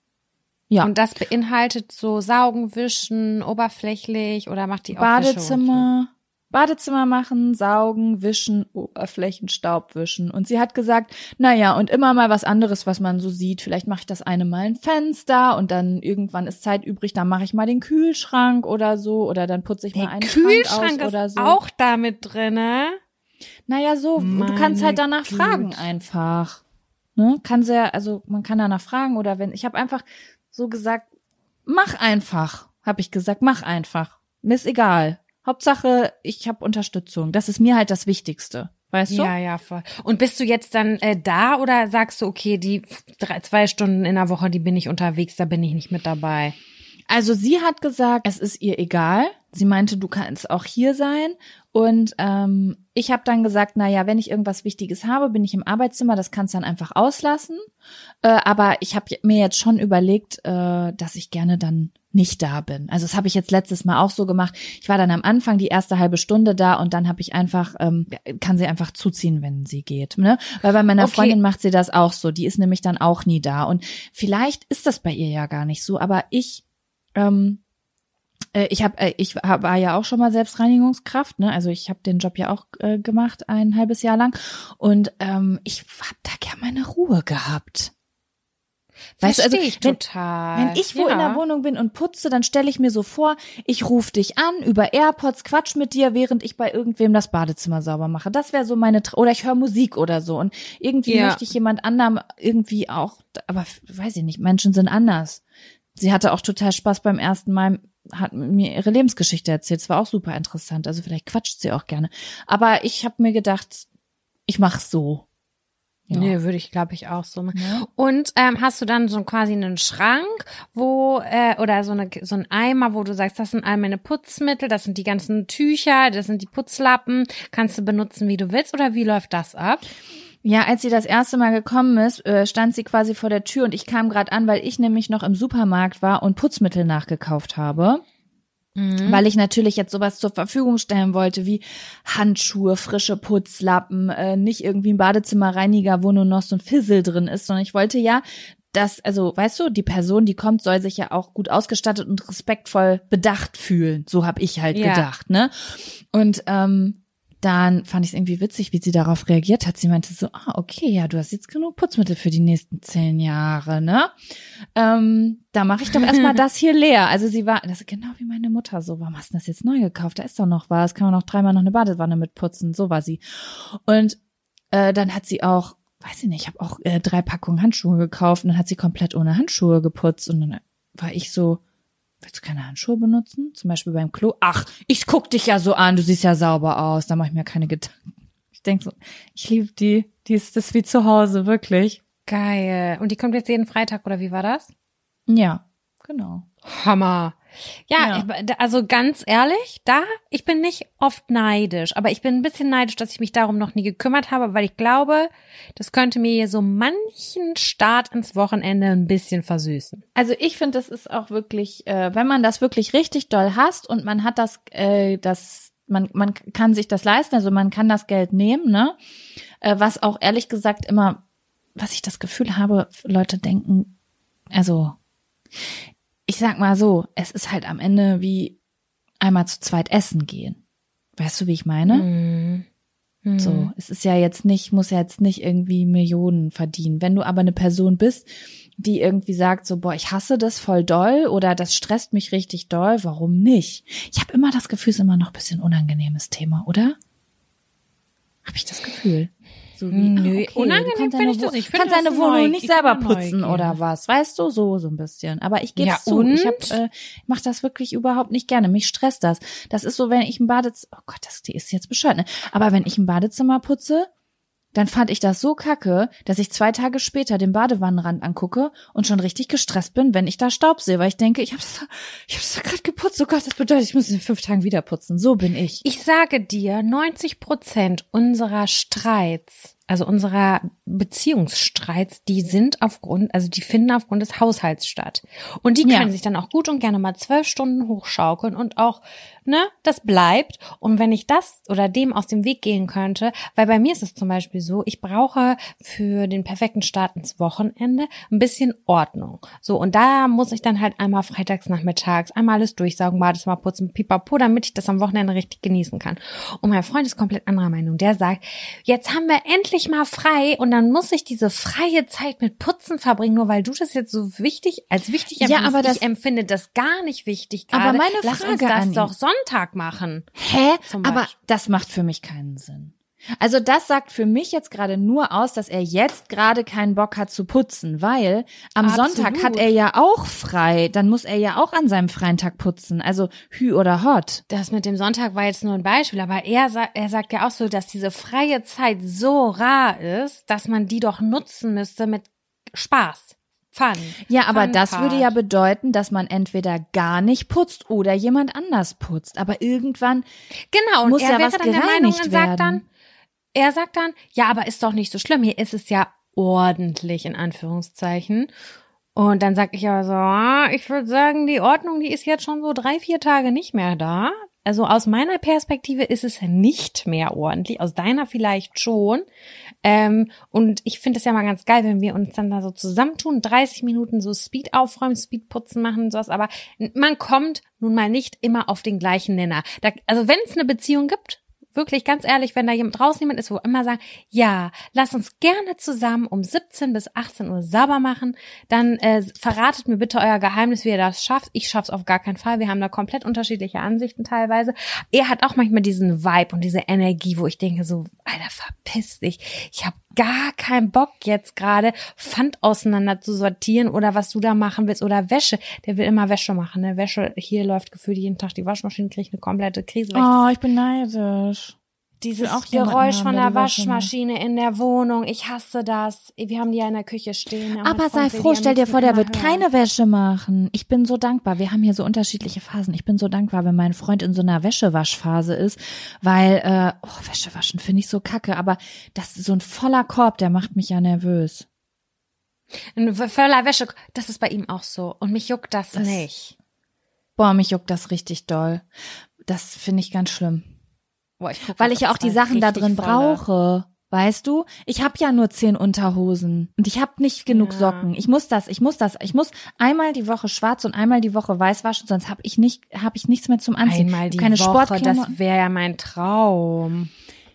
Ja. Und das beinhaltet so Saugen, Wischen, oberflächlich oder macht die auch Wäsche und Badezimmer, Badezimmer machen, saugen, wischen, Oberflächen, Staub wischen. Und sie hat gesagt, naja, und immer mal was anderes, was man so sieht. Vielleicht mache ich das eine Mal ein Fenster und dann irgendwann ist Zeit übrig, dann mache ich mal den Kühlschrank oder so oder dann putze ich so? mal Der einen Kühlschrank Schrank aus oder ist so. auch da mit drinne. Naja, so, du kannst Meine halt danach Güte. fragen einfach. Ne? Kann sehr, also man kann danach fragen oder wenn, ich habe einfach so gesagt, mach einfach, habe ich gesagt, mach einfach. Mir ist egal. Hauptsache, ich habe Unterstützung. Das ist mir halt das Wichtigste. Weißt du? Ja, ja, voll. Und bist du jetzt dann äh, da oder sagst du, okay, die drei, zwei Stunden in der Woche, die bin ich unterwegs, da bin ich nicht mit dabei? Also sie hat gesagt, es ist ihr egal. Sie meinte, du kannst auch hier sein. Und ähm, ich habe dann gesagt, na ja, wenn ich irgendwas Wichtiges habe, bin ich im Arbeitszimmer. Das kannst du dann einfach auslassen. Äh, aber ich habe mir jetzt schon überlegt, äh, dass ich gerne dann nicht da bin. Also das habe ich jetzt letztes Mal auch so gemacht. Ich war dann am Anfang die erste halbe Stunde da und dann habe ich einfach, ähm, kann sie einfach zuziehen, wenn sie geht. Ne? Weil bei meiner Okay. Freundin macht sie das auch so. Die ist nämlich dann auch nie da. Und vielleicht ist das bei ihr ja gar nicht so, aber ich Ähm, äh, ich habe, äh, ich hab, war ja auch schon mal Selbstreinigungskraft, ne? Also ich habe den Job ja auch äh, gemacht ein halbes Jahr lang und ähm, ich habe da gern meine Ruhe gehabt. Weißt du, also Versteh ich wenn, total. wenn ich wo ja. in der Wohnung bin und putze, dann stelle ich mir so vor, ich rufe dich an über AirPods, quatsch mit dir, während ich bei irgendwem das Badezimmer sauber mache. Das wäre so meine, Tra- oder ich höre Musik oder so und irgendwie Ja. möchte ich jemand anderem irgendwie auch, aber weiß ich nicht, Menschen sind anders. Sie hatte auch total Spaß beim ersten Mal, hat mir ihre Lebensgeschichte erzählt. Es war auch super interessant. Also vielleicht quatscht sie auch gerne. Aber ich habe mir gedacht, ich mach's so. Ja. Nee, würde ich, glaube ich, auch so machen. Ja. Und ähm, hast du dann so quasi einen Schrank, wo, äh, oder so, eine, so ein Eimer, wo du sagst, das sind all meine Putzmittel, das sind die ganzen Tücher, das sind die Putzlappen, kannst du benutzen, wie du willst, oder wie läuft das ab? Ja, als sie das erste Mal gekommen ist, äh, stand sie quasi vor der Tür und ich kam gerade an, weil ich nämlich noch im Supermarkt war und Putzmittel nachgekauft habe. Mhm. Weil ich natürlich jetzt sowas zur Verfügung stellen wollte, wie Handschuhe, frische Putzlappen, äh, nicht irgendwie ein Badezimmerreiniger, wo nur noch so ein Fissel drin ist, sondern ich wollte ja, dass, also, weißt du, die Person, die kommt, soll sich ja auch gut ausgestattet und respektvoll bedacht fühlen. So habe ich halt Ja. gedacht, ne? Und ähm, dann fand ich es irgendwie witzig, wie sie darauf reagiert hat. Sie meinte so, ah, okay, ja, du hast jetzt genug Putzmittel für die nächsten zehn Jahre, ne? Ähm, da mache ich doch erstmal das hier leer. Also sie war, das ist genau wie meine Mutter so, warum hast du das jetzt neu gekauft? Da ist doch noch was, kann man noch dreimal noch eine Badewanne mit putzen. So war sie. Und äh, dann hat sie auch, weiß ich nicht, ich habe auch äh, drei Packungen Handschuhe gekauft und dann hat sie komplett ohne Handschuhe geputzt und dann war ich so, willst du keine Handschuhe benutzen? Zum Beispiel beim Klo. Ach, ich guck dich ja so an, du siehst ja sauber aus. Da mache ich mir keine Gedanken. Ich denke so, ich liebe die, die ist das wie zu Hause, wirklich. Geil. Und die kommt jetzt jeden Freitag, oder wie war das? Ja, genau. Hammer. Ja, Ja. Ich, also ganz ehrlich, da, ich bin nicht oft neidisch, aber ich bin ein bisschen neidisch, dass ich mich darum noch nie gekümmert habe, weil ich glaube, das könnte mir so manchen Start ins Wochenende ein bisschen versüßen. Also ich finde, das ist auch wirklich, äh, wenn man das wirklich richtig doll hasst und man hat das, äh, das, man, man kann sich das leisten, also man kann das Geld nehmen, ne? Äh, was auch ehrlich gesagt immer, was ich das Gefühl habe, Leute denken, also ich sag mal so, es ist halt am Ende wie einmal zu zweit essen gehen. Weißt du, wie ich meine? Mhm. Mhm. So, es ist ja jetzt nicht, muss ja jetzt nicht irgendwie Millionen verdienen. Wenn du aber eine Person bist, die irgendwie sagt so, boah, ich hasse das voll doll oder das stresst mich richtig doll, warum nicht? Ich habe immer das Gefühl, es ist immer noch ein bisschen unangenehmes Thema, oder? Habe ich das Gefühl? So wie, Nö, ah, okay, unangenehm du kannst finde deine ich das Wo- nicht. Ich finde kannst das deine neu. Wohnung nicht Ich selber bin da putzen neugierig. oder was, weißt du, so so ein bisschen. Aber ich gebe Ja, es zu, ich hab, und? äh, mach das wirklich überhaupt nicht gerne. Mich stresst das. Das ist so, wenn ich ein Badezimmer, oh Gott, das die ist jetzt bescheuert, ne? Aber wenn ich ein Badezimmer putze, dann fand ich das so kacke, dass ich zwei Tage später den Badewannenrand angucke und schon richtig gestresst bin, wenn ich da Staub sehe, weil ich denke, ich habe das, ich habe das gerade geputzt. Oh Gott, das bedeutet, ich muss es in fünf Tagen wieder putzen. So bin ich. Ich sage dir, neunzig Prozent unserer Streits, also unserer Beziehungsstreits, die sind aufgrund, also die finden aufgrund des Haushalts statt. Und die können Ja. sich dann auch gut und gerne mal zwölf Stunden hochschaukeln und auch, ne, das bleibt. Und wenn ich das oder dem aus dem Weg gehen könnte, weil bei mir ist es zum Beispiel so, ich brauche für den perfekten Start ins Wochenende ein bisschen Ordnung. So, und da muss ich dann halt einmal freitags nachmittags einmal alles durchsaugen, Badezimmer putzen, pipapo, damit ich das am Wochenende richtig genießen kann. Und mein Freund ist komplett anderer Meinung. Der sagt, jetzt haben wir endlich mal frei und dann muss ich diese freie Zeit mit Putzen verbringen, nur weil du das jetzt so wichtig, als wichtig Ja, empfindest. aber das- Ich empfinde das gar nicht wichtig Aber gerade. meine Lass uns Frage das an ihn- doch Sonntag machen. Hä? Zum Aber Beispiel. das macht für mich keinen Sinn. Also das sagt für mich jetzt gerade nur aus, dass er jetzt gerade keinen Bock hat zu putzen, weil am Absolut. Sonntag hat er ja auch frei. Dann muss er ja auch an seinem freien Tag putzen. Also Hü oder Hot. Das mit dem Sonntag war jetzt nur ein Beispiel, aber er, sa- er sagt ja auch so, dass diese freie Zeit so rar ist, dass man die doch nutzen müsste mit Spaß. Fun. Ja, aber Fun das Part. würde ja bedeuten, dass man entweder gar nicht putzt oder jemand anders putzt. Aber irgendwann Genau, und muss er ja wäre was dann der Meinung gereinigt und sagt werden. dann, er sagt dann, ja, aber ist doch nicht so schlimm, hier ist es ja ordentlich, in Anführungszeichen. Und dann sag ich aber so, ah, ich würde sagen, die Ordnung, die ist jetzt schon so drei, vier Tage nicht mehr da. Also aus meiner Perspektive ist es nicht mehr ordentlich, aus deiner vielleicht schon. Ähm, und ich finde es ja mal ganz geil, wenn wir uns dann da so zusammentun, dreißig Minuten so Speed aufräumen, Speed putzen machen und sowas. Aber man kommt nun mal nicht immer auf den gleichen Nenner. Da, also wenn es eine Beziehung gibt, wirklich ganz ehrlich, wenn da jemand draußen jemand ist, wo immer sagen, ja, lass uns gerne zusammen um siebzehn bis achtzehn Uhr sauber machen, dann äh, verratet mir bitte euer Geheimnis, wie ihr das schafft. Ich schaff's auf gar keinen Fall. Wir haben da komplett unterschiedliche Ansichten teilweise. Er hat auch manchmal diesen Vibe und diese Energie, wo ich denke so, Alter, verpiss dich. Ich habe gar keinen Bock jetzt gerade Pfand auseinander zu sortieren oder was du da machen willst oder Wäsche. Der will immer Wäsche machen, ne? Wäsche, hier läuft gefühlt jeden Tag die Waschmaschine, kriege ich eine komplette Krise. weil ich Oh, ich bin neidisch. Dieses auch jemanden Geräusch haben, von der der die Wäsche Waschmaschine in der Wohnung, ich hasse das. Wir haben die ja in der Küche stehen. Aber mein sei Freund will froh, die am stell dir liebsten vor, der immer wird hören. keine Wäsche machen. Ich bin so dankbar. Wir haben hier so unterschiedliche Phasen. Ich bin so dankbar, wenn mein Freund in so einer Wäschewaschphase ist, weil, äh, oh, Wäsche waschen finde ich so kacke, aber das ist so ein voller Korb, der macht mich ja nervös. Ein voller Wäsche, das ist bei ihm auch so. Und mich juckt das, Das- nicht. Boah, mich juckt das richtig doll. Das finde ich ganz schlimm. Boah, ich guck Weil mal, ich ja ob auch das die Sachen da richtig drin volle- brauche. Weißt du? Ich habe ja nur zehn Unterhosen und ich habe nicht genug Ja. Socken. Ich muss das, ich muss das, ich muss einmal die Woche schwarz und einmal die Woche weiß waschen, sonst habe ich nicht, habe ich nichts mehr zum Anziehen. Einmal die Keine Woche, Sportklamotten. das wäre ja mein Traum.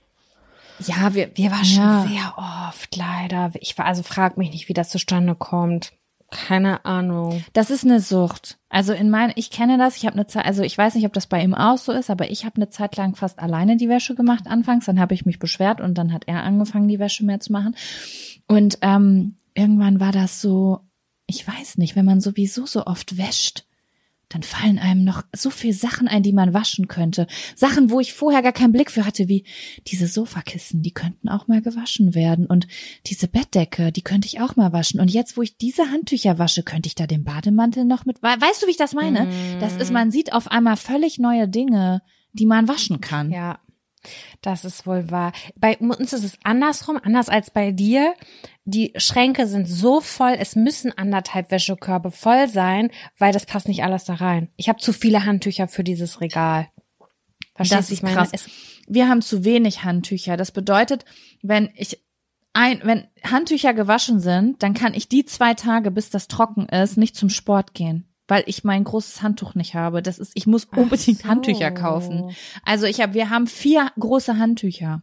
Ja, wir, Wir waschen ja. sehr oft, leider. Ich war, also frag mich nicht, wie das zustande kommt. Keine Ahnung. Das ist eine Sucht. Also in mein, ich kenne das. Ich habe eine Zeit, also ich weiß nicht, ob das bei ihm auch so ist, aber ich habe eine Zeit lang fast alleine die Wäsche gemacht anfangs. Dann habe ich mich beschwert und dann hat er angefangen, die Wäsche mehr zu machen. Und ähm, irgendwann war das so, ich weiß nicht, wenn man sowieso so oft wäscht, dann fallen einem noch so viel Sachen ein, die man waschen könnte. Sachen, wo ich vorher gar keinen Blick für hatte, wie diese Sofakissen, die könnten auch mal gewaschen werden. Und diese Bettdecke, die könnte ich auch mal waschen. Und jetzt, wo ich diese Handtücher wasche, könnte ich da den Bademantel noch mit... Weißt du, wie ich das meine? Mm. Das ist, man sieht auf einmal völlig neue Dinge, die man waschen kann. Ja, das ist wohl wahr. Bei uns ist es andersrum, anders als bei dir. Die Schränke sind so voll, es müssen anderthalb Wäschekörbe voll sein, weil das passt nicht alles da rein. Ich habe zu viele Handtücher für dieses Regal. Verstehst Das du? ist Ich meine, krass. es- Wir haben zu wenig Handtücher. Das bedeutet, wenn ich ein, wenn Handtücher gewaschen sind, dann kann ich die zwei Tage, bis das trocken ist, nicht zum Sport gehen, weil ich mein großes Handtuch nicht habe. Das ist, ich muss unbedingt Ach so. Handtücher kaufen. Also ich habe, wir haben vier große Handtücher.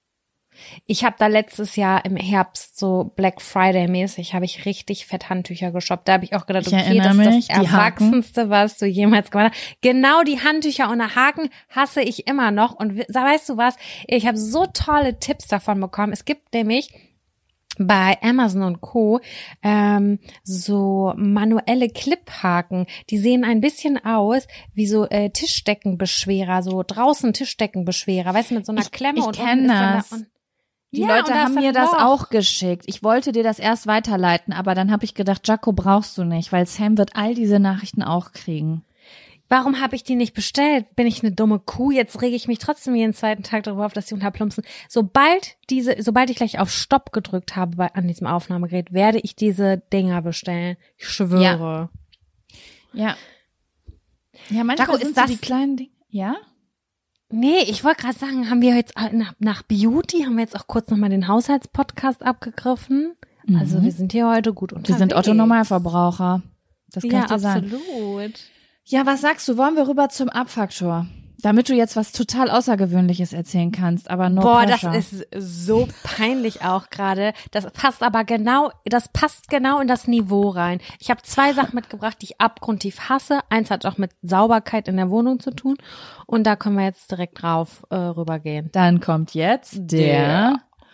Ich habe da letztes Jahr im Herbst so Black Friday mäßig, habe ich richtig fett Handtücher geshoppt. Da habe ich auch gedacht, Ich okay, erinnere das ist mich, das die Haken. Erwachsenste, was du jemals gemacht hast. Genau die Handtücher und Haken hasse ich immer noch. Und we- weißt du was? Ich habe so tolle Tipps davon bekommen. Es gibt nämlich bei Amazon und Co. Ähm, so manuelle Cliphaken, die sehen ein bisschen aus wie so äh, Tischdeckenbeschwerer, so draußen Tischdeckenbeschwerer, weißt du, mit so einer Ich- Klemme ich und kenn unten ist dann das. da, und Die Ja, Leute und da haben ist mir ein das Loch. auch geschickt. Ich wollte dir das erst weiterleiten, aber dann habe ich gedacht, Jaco brauchst du nicht, weil Sam wird all diese Nachrichten auch kriegen. Warum habe ich die nicht bestellt? Bin ich eine dumme Kuh? Jetzt rege ich mich trotzdem jeden zweiten Tag darüber auf, dass die unterplumpsen. Sobald diese, sobald ich gleich auf Stopp gedrückt habe bei, an diesem Aufnahmegerät, werde ich diese Dinger bestellen. Ich schwöre. Ja. Ja, manchmal Jaco, sind ist so das- die kleinen Dinge. Ja? Nee, ich wollte gerade sagen, haben wir jetzt nach, nach Beauty, haben wir jetzt auch kurz nochmal den Haushaltspodcast abgegriffen. Also wir sind hier heute gut unterwegs. Wir sind Otto Normalverbraucher. Das kann Ja, ich dir sagen. absolut. Ja, was sagst du? Wollen wir rüber zum Abfaktor? Damit du jetzt was total Außergewöhnliches erzählen kannst, aber no Boah, das pressure. ist so peinlich auch gerade. Das passt aber genau, das passt genau in das Niveau rein. Ich habe zwei Sachen mitgebracht, die ich abgrundtief hasse. Eins hat auch mit Sauberkeit in der Wohnung zu tun. Und da können wir jetzt direkt drauf äh, rübergehen. Dann kommt jetzt der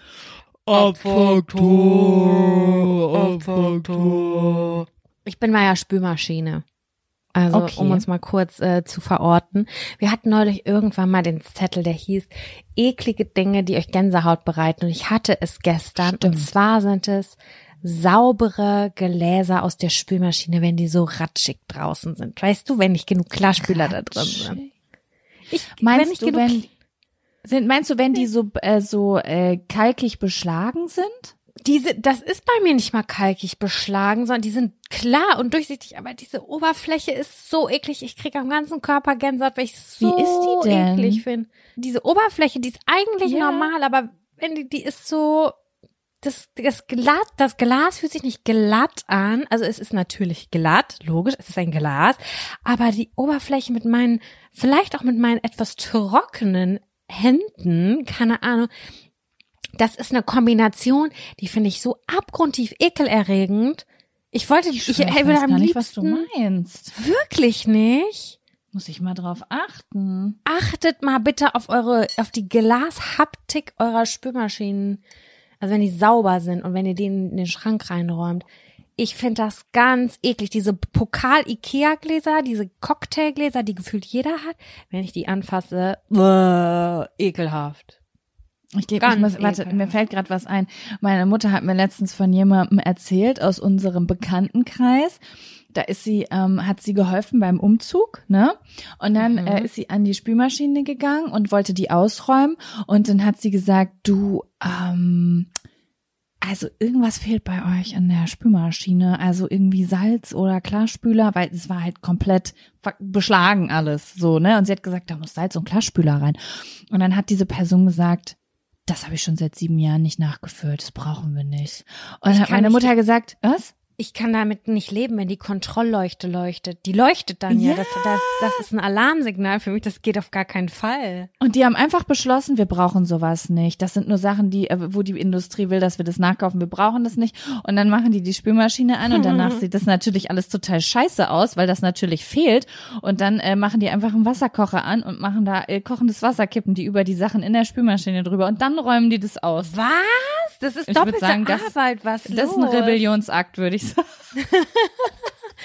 Abfaktor, Abfaktor. Ich bin mal ja Spülmaschine. Also, Okay. um uns mal kurz äh, zu verorten. Wir hatten neulich irgendwann mal den Zettel, der hieß eklige Dinge, die euch Gänsehaut bereiten. Und ich hatte es gestern. Stimmt. Und zwar sind es saubere Gläser aus der Spülmaschine, wenn die so ratschig draußen sind. Weißt du, wenn nicht genug Klarspüler da drin sind. Ich, Meinst wenn nicht du, genug wenn sind meinst du, wenn die so äh, so äh, kalkig beschlagen sind? Diese, das ist bei mir nicht mal kalkig beschlagen, sondern die sind klar und durchsichtig, aber diese Oberfläche ist so eklig. Ich kriege am ganzen Körper Gänsehaut, weil ich es so Wie ist die denn? eklig finde. Diese Oberfläche, die ist eigentlich Ja. normal, aber wenn die, die ist so, das, das glatt, das Glas fühlt sich nicht glatt an. Also es ist natürlich glatt, logisch, es ist ein Glas, aber die Oberfläche mit meinen, vielleicht auch mit meinen etwas trockenen Händen, keine Ahnung, das ist eine Kombination, die finde ich so abgrundtief ekelerregend. Ich wollte, ich, ich, weiß würde am gar nicht, liebsten, was du meinst. wirklich nicht. Muss ich mal drauf achten. Achtet mal bitte auf eure, auf die Glashaptik eurer Spülmaschinen. Also wenn die sauber sind und wenn ihr die in den Schrank reinräumt. Ich finde das ganz eklig. Diese Pokal-Ikea-Gläser, diese Cocktailgläser, die gefühlt jeder hat. Wenn ich die anfasse, äh, ekelhaft. Ich gebe Ganz ich muss, warte, ekelhaft. mir fällt gerade was ein. Meine Mutter hat mir letztens von jemandem erzählt aus unserem Bekanntenkreis. Da ist sie, ähm, hat sie geholfen beim Umzug, ne? Und dann Mhm. äh, ist sie an die Spülmaschine gegangen und wollte die ausräumen. Und dann hat sie gesagt, du, ähm, also irgendwas fehlt bei euch an der Spülmaschine. Also irgendwie Salz oder Klarspüler, weil es war halt komplett ver- beschlagen alles, so, ne? Und sie hat gesagt, da muss Salz und Klarspüler rein. Und dann hat diese Person gesagt, das habe ich schon seit sieben Jahren nicht nachgefüllt, das brauchen wir nicht. Und Ich dann hat kann meine nicht- Mutter gesagt, was? Ich kann damit nicht leben, wenn die Kontrollleuchte leuchtet. Die leuchtet dann ja. Ja. Das, das, das ist ein Alarmsignal für mich. Das geht auf gar keinen Fall. Und die haben einfach beschlossen, wir brauchen sowas nicht. Das sind nur Sachen, die, äh, wo die Industrie will, dass wir das nachkaufen. Wir brauchen das nicht. Und dann machen die die Spülmaschine an und danach sieht das natürlich alles total scheiße aus, weil das natürlich fehlt. Und dann äh, machen die einfach einen Wasserkocher an und machen da äh, kochendes Wasser, kippen die über die Sachen in der Spülmaschine drüber und dann räumen die das aus. Was? Das ist Ich würd doppelte sagen, das- Arbeit. Was Das ist ein los? Rebellionsakt, würde ich sagen.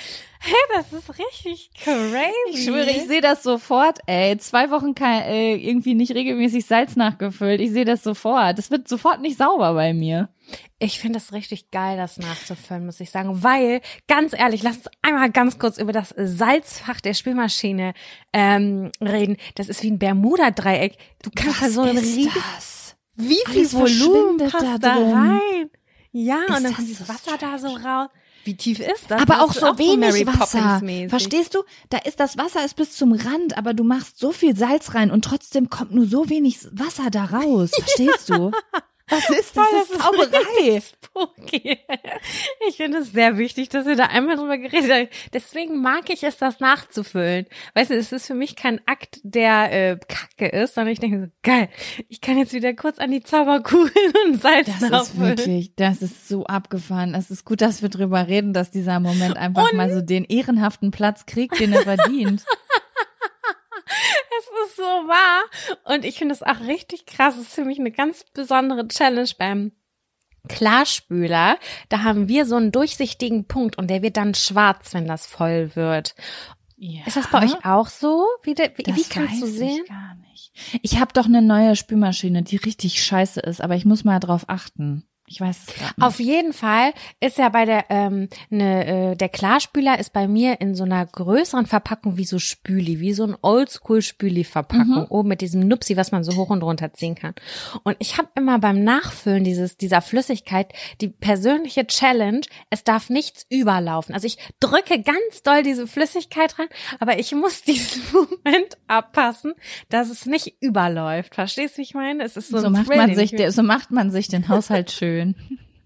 Das ist richtig crazy. Ich schwöre, ich sehe das sofort, ey. Zwei Wochen kein, äh, irgendwie nicht regelmäßig Salz nachgefüllt. Ich sehe das sofort. Das wird sofort nicht sauber bei mir. Ich finde das richtig geil, das nachzufüllen, muss ich sagen, weil, ganz ehrlich, lass uns einmal ganz kurz über das Salzfach der Spülmaschine ähm, reden. Das ist wie ein Bermuda-Dreieck. Du kannst da so ein riesiges, das? wie viel Alles Volumen verschwindet passt da da drin. rein? Ja, Ist und dann das kommt dieses so Wasser da so raus. Wie tief ist das? Aber Das auch ist so wenig Mary Wasser. Poppins-mäßig. Verstehst du? Da ist das Wasser ist bis zum Rand, aber du machst so viel Salz rein und trotzdem kommt nur so wenig Wasser da raus. Verstehst du? Was ist das? Das ist Zauberei. Spooky. Ich finde es sehr wichtig, dass wir da einmal drüber geredet haben. Deswegen mag ich es, das nachzufüllen. Weißt du, es ist für mich kein Akt, der äh, Kacke ist, sondern ich denke so, geil, ich kann jetzt wieder kurz an die Zauberkugel und Salz Das nachfüllen. ist wirklich, das ist so abgefahren. Es ist gut, dass wir drüber reden, dass dieser Moment einfach Und- mal so den ehrenhaften Platz kriegt, den er verdient. Es ist so wahr. Und ich finde es auch richtig krass. Es ist für mich eine ganz besondere Challenge beim Klarspüler. Da haben wir so einen durchsichtigen Punkt und der wird dann schwarz, wenn das voll wird. Ja. Ist das bei euch auch so? Wie, de, wie, Das wie kannst weiß du sehen? Ich gar nicht. Ich habe doch eine neue Spülmaschine, die richtig scheiße ist, aber ich muss mal drauf achten. Ich weiß es grad nicht. Auf jeden Fall ist ja bei der ähm, ne, äh, der Klarspüler ist bei mir in so einer größeren Verpackung wie so Spüli, wie so ein Oldschool-Spüli-Verpackung, Mhm. oben mit diesem Nupsi, was man so hoch und runter ziehen kann. Und ich habe immer beim Nachfüllen dieses dieser Flüssigkeit die persönliche Challenge, es darf nichts überlaufen. Also ich drücke ganz doll diese Flüssigkeit rein, aber ich muss diesen Moment abpassen, dass es nicht überläuft. Verstehst du, wie ich meine? Es ist so, so ein macht Thrill, man den sich, ich der, so macht man sich den Haushalt schön. Das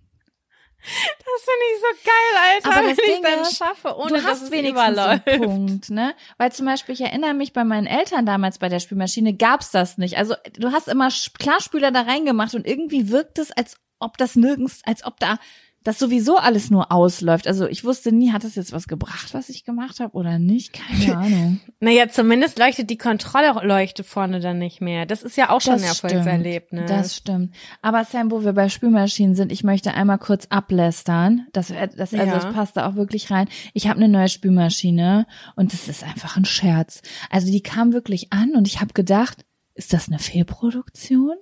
finde ich so geil, Alter, Aber wenn das ich Ding dann ist, schaffe, ohne du dass hast es wenigstens überläuft. einen Punkt, ne? Weil zum Beispiel, ich erinnere mich, bei meinen Eltern damals bei der Spülmaschine gab's das nicht. Also du hast immer Sch- Klarspüler da reingemacht und irgendwie wirkt es, als ob das nirgends, als ob da das sowieso alles nur ausläuft. Also ich wusste nie, hat das jetzt was gebracht, was ich gemacht habe oder nicht? Keine Ahnung. Naja, zumindest leuchtet die Kontrollleuchte vorne dann nicht mehr. Das ist ja auch schon ein Das Erfolgserlebnis. Das stimmt. Aber Sam, wo wir bei Spülmaschinen sind, ich möchte einmal kurz ablästern. Das, das, also Ja. das passt da auch wirklich rein. Ich habe eine neue Spülmaschine und das ist einfach ein Scherz. Also die kam wirklich an und ich habe gedacht, ist das eine Fehlproduktion?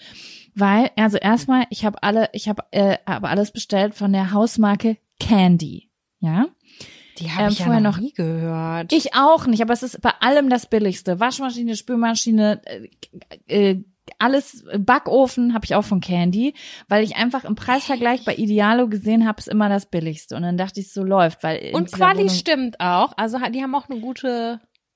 Weil, also erstmal, ich habe alle, ich habe äh, hab alles bestellt von der Hausmarke Candy. Ja? Die habe Ähm, ich ja vorher noch noch- nie gehört. Ich auch nicht, aber es ist bei allem das Billigste. Waschmaschine, Spülmaschine, äh, äh, alles, Backofen habe ich auch von Candy, weil ich einfach im Preisvergleich bei Idealo gesehen habe, ist immer das Billigste. Und dann dachte ich, so läuft, weil in Und dieser Quali Wohnung- stimmt auch. Also die haben auch eine gute...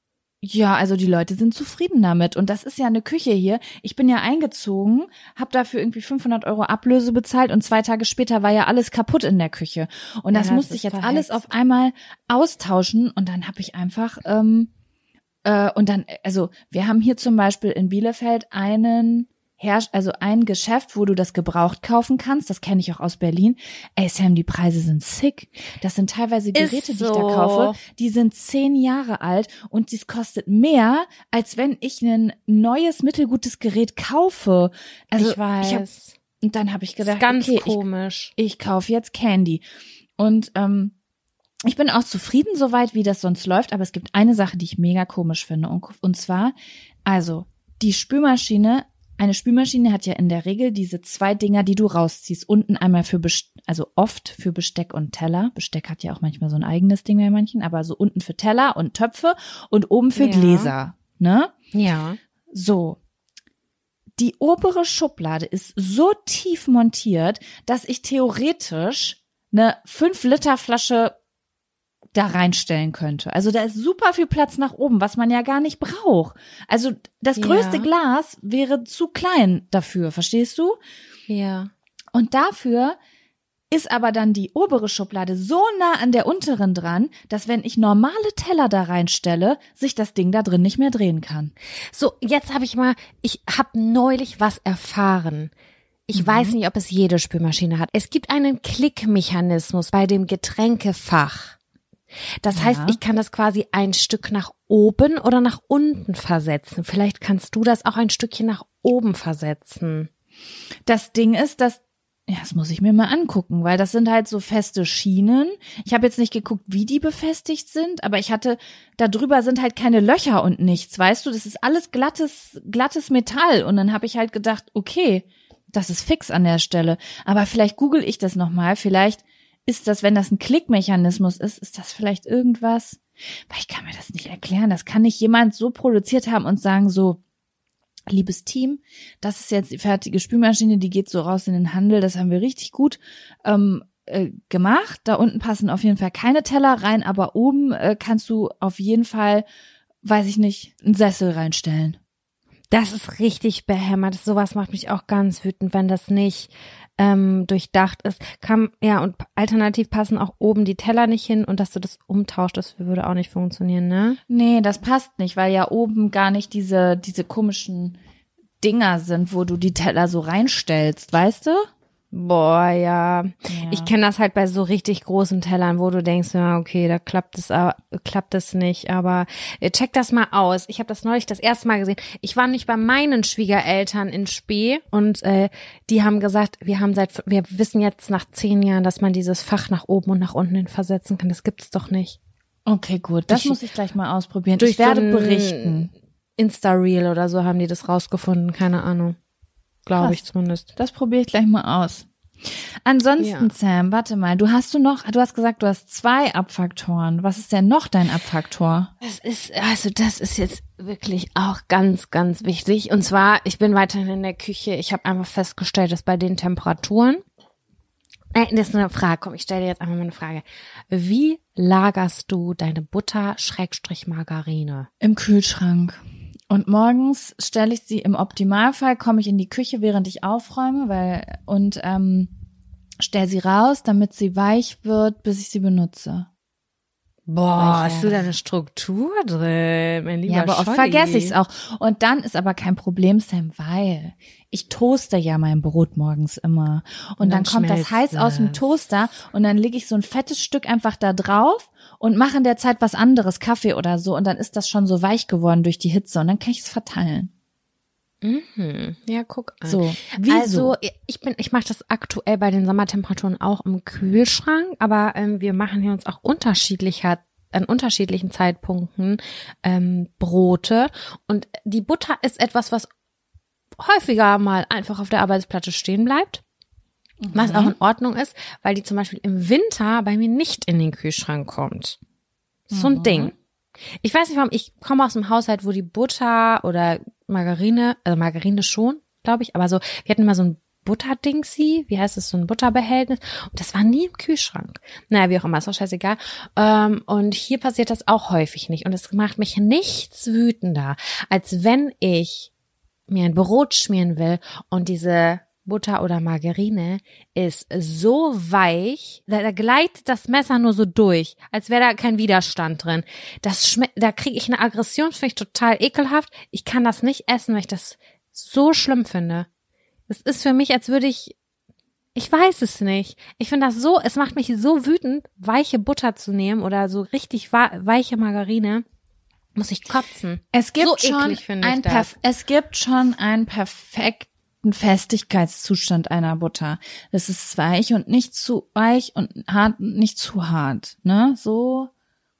Ja, also die Leute sind zufrieden damit. Und das ist ja eine Küche hier. Ich bin ja eingezogen, habe dafür irgendwie fünfhundert Euro Ablöse bezahlt und zwei Tage später war ja alles kaputt in der Küche. Und das Ja, das musste ist ich jetzt verhext. alles auf einmal austauschen. Und dann habe ich einfach, ähm, äh, und dann, also wir haben hier zum Beispiel in Bielefeld einen Herst also ein Geschäft, wo du das gebraucht kaufen kannst. Das kenne ich auch aus Berlin. Ey Sam, die Preise sind sick. Das sind teilweise Ist Geräte, die ich da so. kaufe. Die sind zehn Jahre alt und dies kostet mehr, als wenn ich ein neues, mittelgutes Gerät kaufe. Also ich weiß. hab, und dann habe ich Das gedacht, ist ganz okay, ich, komisch. ich kaufe jetzt Candy. Und ähm, ich bin auch zufrieden soweit, wie das sonst läuft, aber es gibt eine Sache, die ich mega komisch finde. Und, und zwar, also die Spülmaschine, eine Spülmaschine hat ja in der Regel diese zwei Dinger, die du rausziehst. Unten einmal für, Best- also oft für Besteck und Teller. Besteck hat ja auch manchmal so ein eigenes Ding bei manchen, aber so unten für Teller und Töpfe und oben für Ja. Gläser, ne? Ja. So. Die obere Schublade ist so tief montiert, dass ich theoretisch eine fünf Liter Flasche da reinstellen könnte. Also da ist super viel Platz nach oben, was man ja gar nicht braucht. Also das größte Ja. Glas wäre zu klein dafür, verstehst du? Ja. Und dafür ist aber dann die obere Schublade so nah an der unteren dran, dass wenn ich normale Teller da reinstelle, sich das Ding da drin nicht mehr drehen kann. So, jetzt habe ich mal, ich habe neulich was erfahren. Ich Mhm. weiß nicht, ob es jede Spülmaschine hat. Es gibt einen Klickmechanismus bei dem Getränkefach. Das Ja. heißt, ich kann das quasi ein Stück nach oben oder nach unten versetzen. Vielleicht kannst du das auch ein Stückchen nach oben versetzen. Das Ding ist, dass Ja, das muss ich mir mal angucken, weil das sind halt so feste Schienen. Ich habe jetzt nicht geguckt, wie die befestigt sind, aber ich hatte, da drüber sind halt keine Löcher und nichts, weißt du? Das ist alles glattes, glattes Metall. Und dann habe ich halt gedacht, okay, das ist fix an der Stelle. Aber vielleicht google ich das nochmal. Vielleicht ist das, wenn das ein Klickmechanismus ist, ist das vielleicht irgendwas? Weil ich kann mir das nicht erklären. Das kann nicht jemand so produziert haben und sagen so, liebes Team, das ist jetzt die fertige Spülmaschine, die geht so raus in den Handel, das haben wir richtig gut ähm, äh, gemacht. Da unten passen auf jeden Fall keine Teller rein, aber oben äh, kannst du auf jeden Fall, weiß ich nicht, einen Sessel reinstellen. Das ist richtig behämmert. Sowas macht mich auch ganz wütend, wenn das nicht ähm, durchdacht ist. Kann, ja, und alternativ passen auch oben die Teller nicht hin und dass du das umtauscht, das würde auch nicht funktionieren, ne? Nee, das passt nicht, weil ja oben gar nicht diese diese komischen Dinger sind, wo du die Teller so reinstellst, weißt du? Boah, ja. Ja. Ich kenne das halt bei so richtig großen Tellern, wo du denkst, ja, okay, da klappt es, äh, klappt es nicht, aber äh, check das mal aus. Ich habe das neulich das erste Mal gesehen. Ich war nicht bei meinen Schwiegereltern in Spee und äh, die haben gesagt, wir haben seit, wir wissen jetzt nach zehn Jahren, dass man dieses Fach nach oben und nach unten hin versetzen kann. Das gibt's doch nicht. Okay, gut. Das Durch- muss ich gleich mal ausprobieren. durch Ich werde so ein berichten. Insta-Reel oder so haben die das rausgefunden, keine Ahnung. Glaube ich Krass. zumindest. Das probiere ich gleich mal aus. Ansonsten, Ja. Sam, warte mal, du hast du noch, du hast gesagt, du hast zwei Abfaktoren. Was ist denn noch dein Abfaktor? Das ist, also das ist jetzt wirklich auch ganz, ganz wichtig. Und zwar, ich bin weiterhin in der Küche. Ich habe einfach festgestellt, dass bei den Temperaturen, äh, das ist eine Frage, komm, ich stelle dir jetzt einfach mal eine Frage. Wie lagerst du deine Butter Schrägstrich Margarine? Im Kühlschrank. Und morgens stelle ich sie, im Optimalfall komme ich in die Küche, während ich aufräume, weil und ähm, stelle sie raus, damit sie weich wird, bis ich sie benutze. Boah, Welche? hast du da eine Struktur drin, mein lieber Ja, aber oft Scholli? vergesse ich es auch. Und dann ist aber kein Problem, Sam, weil ich toaste ja mein Brot morgens immer. Und, Und dann, dann kommt das schmilzt heiß aus dem es. Toaster und dann lege ich so ein fettes Stück einfach da drauf und mache in der Zeit was anderes, Kaffee oder so. Und dann ist das schon so weich geworden durch die Hitze und dann kann ich es verteilen. Mhm. Ja, guck an. So, wieso? Also ich bin, ich mache das aktuell bei den Sommertemperaturen auch im Kühlschrank, aber ähm, wir machen hier uns auch unterschiedlicher an unterschiedlichen Zeitpunkten ähm, Brote und die Butter ist etwas, was häufiger mal einfach auf der Arbeitsplatte stehen bleibt, was auch in Ordnung ist, weil die zum Beispiel im Winter bei mir nicht in den Kühlschrank kommt. So ein Ding. Ich weiß nicht warum, ich komme aus einem Haushalt, wo die Butter oder Margarine, also Margarine schon, glaube ich, aber so, wir hatten mal so ein Butterdingsi, wie heißt es, so ein Butterbehältnis und das war nie im Kühlschrank. Naja, wie auch immer, ist doch scheißegal. Ähm, und hier passiert das auch häufig nicht und es macht mich nichts wütender, als wenn ich mir ein Brot schmieren will und diese Butter oder Margarine ist so weich, da, da gleitet das Messer nur so durch, als wäre da kein Widerstand drin. Das schme- da kriege ich eine Aggression, finde ich total ekelhaft. Ich kann das nicht essen, weil ich das so schlimm finde. Es ist für mich, als würde ich, ich weiß es nicht. Ich finde das so, es macht mich so wütend, weiche Butter zu nehmen oder so richtig wa- weiche Margarine. Muss ich kotzen. Es gibt So schon eklig finde ich ein das. perf- es gibt schon einen perfekten Festigkeitszustand einer Butter. Das ist weich und nicht zu weich und hart und nicht zu hart, ne? So.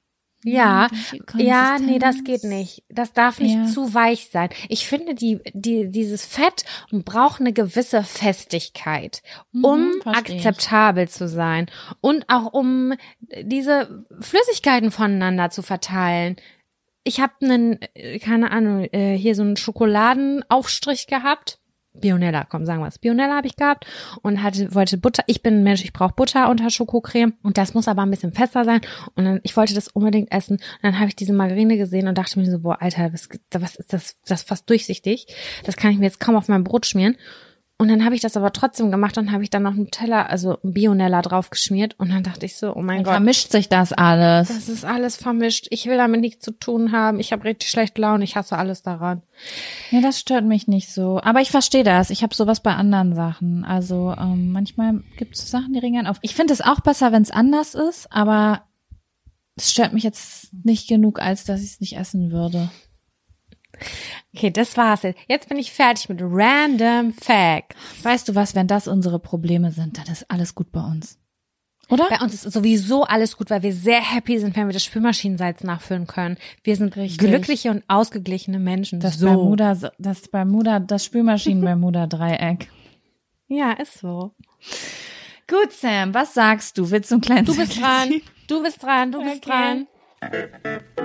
Ja, Die ja, nee, das Konsistenz. geht nicht. Das darf nicht Ja. zu weich sein. Ich finde, die, die, dieses Fett braucht eine gewisse Festigkeit, um Mhm, verstehe ich. akzeptabel zu sein und auch um diese Flüssigkeiten voneinander zu verteilen. Ich habe einen, äh, keine Ahnung, äh, hier so einen Schokoladenaufstrich gehabt. Bionella, komm, sagen wir es. Bionella habe ich gehabt und hatte, wollte Butter. Ich bin ein Mensch, ich brauche Butter unter Schokocreme und das muss aber ein bisschen fester sein. Und dann, ich wollte das unbedingt essen. Und dann habe ich diese Margarine gesehen und dachte mir so, boah, Alter, was, was ist das? Das ist fast durchsichtig. Das kann ich mir jetzt kaum auf mein Brot schmieren. Und dann habe ich das aber trotzdem gemacht und habe ich dann noch Nutella, also Bionella drauf geschmiert. Und dann dachte ich so, oh mein Dann Gott. vermischt sich das alles. Das ist alles vermischt. Ich will damit nichts zu tun haben. Ich habe richtig schlechte Laune. Ich hasse alles daran. Ja, das stört mich nicht so. Aber ich verstehe das. Ich habe sowas bei anderen Sachen. Also ähm, manchmal gibt es Sachen, die regen einen auf. Ich finde es auch besser, wenn es anders ist, aber es stört mich jetzt nicht genug, als dass ich es nicht essen würde. Okay, das war's jetzt. Jetzt bin ich fertig mit Random Facts. Weißt du was, wenn das unsere Probleme sind, dann ist alles gut bei uns. Oder? Bei uns ist sowieso alles gut, weil wir sehr happy sind, wenn wir das Spülmaschinensalz nachfüllen können. Wir sind Richtig. glückliche und ausgeglichene Menschen. Das so. Bermuda, das Bermuda, das Spülmaschinen-Bermuda-Dreieck. Ja, ist so. Gut, Sam, was sagst du? Willst du einen kleinen Du bist Zettel dran. ziehen? Du bist dran. Du bist Okay. dran.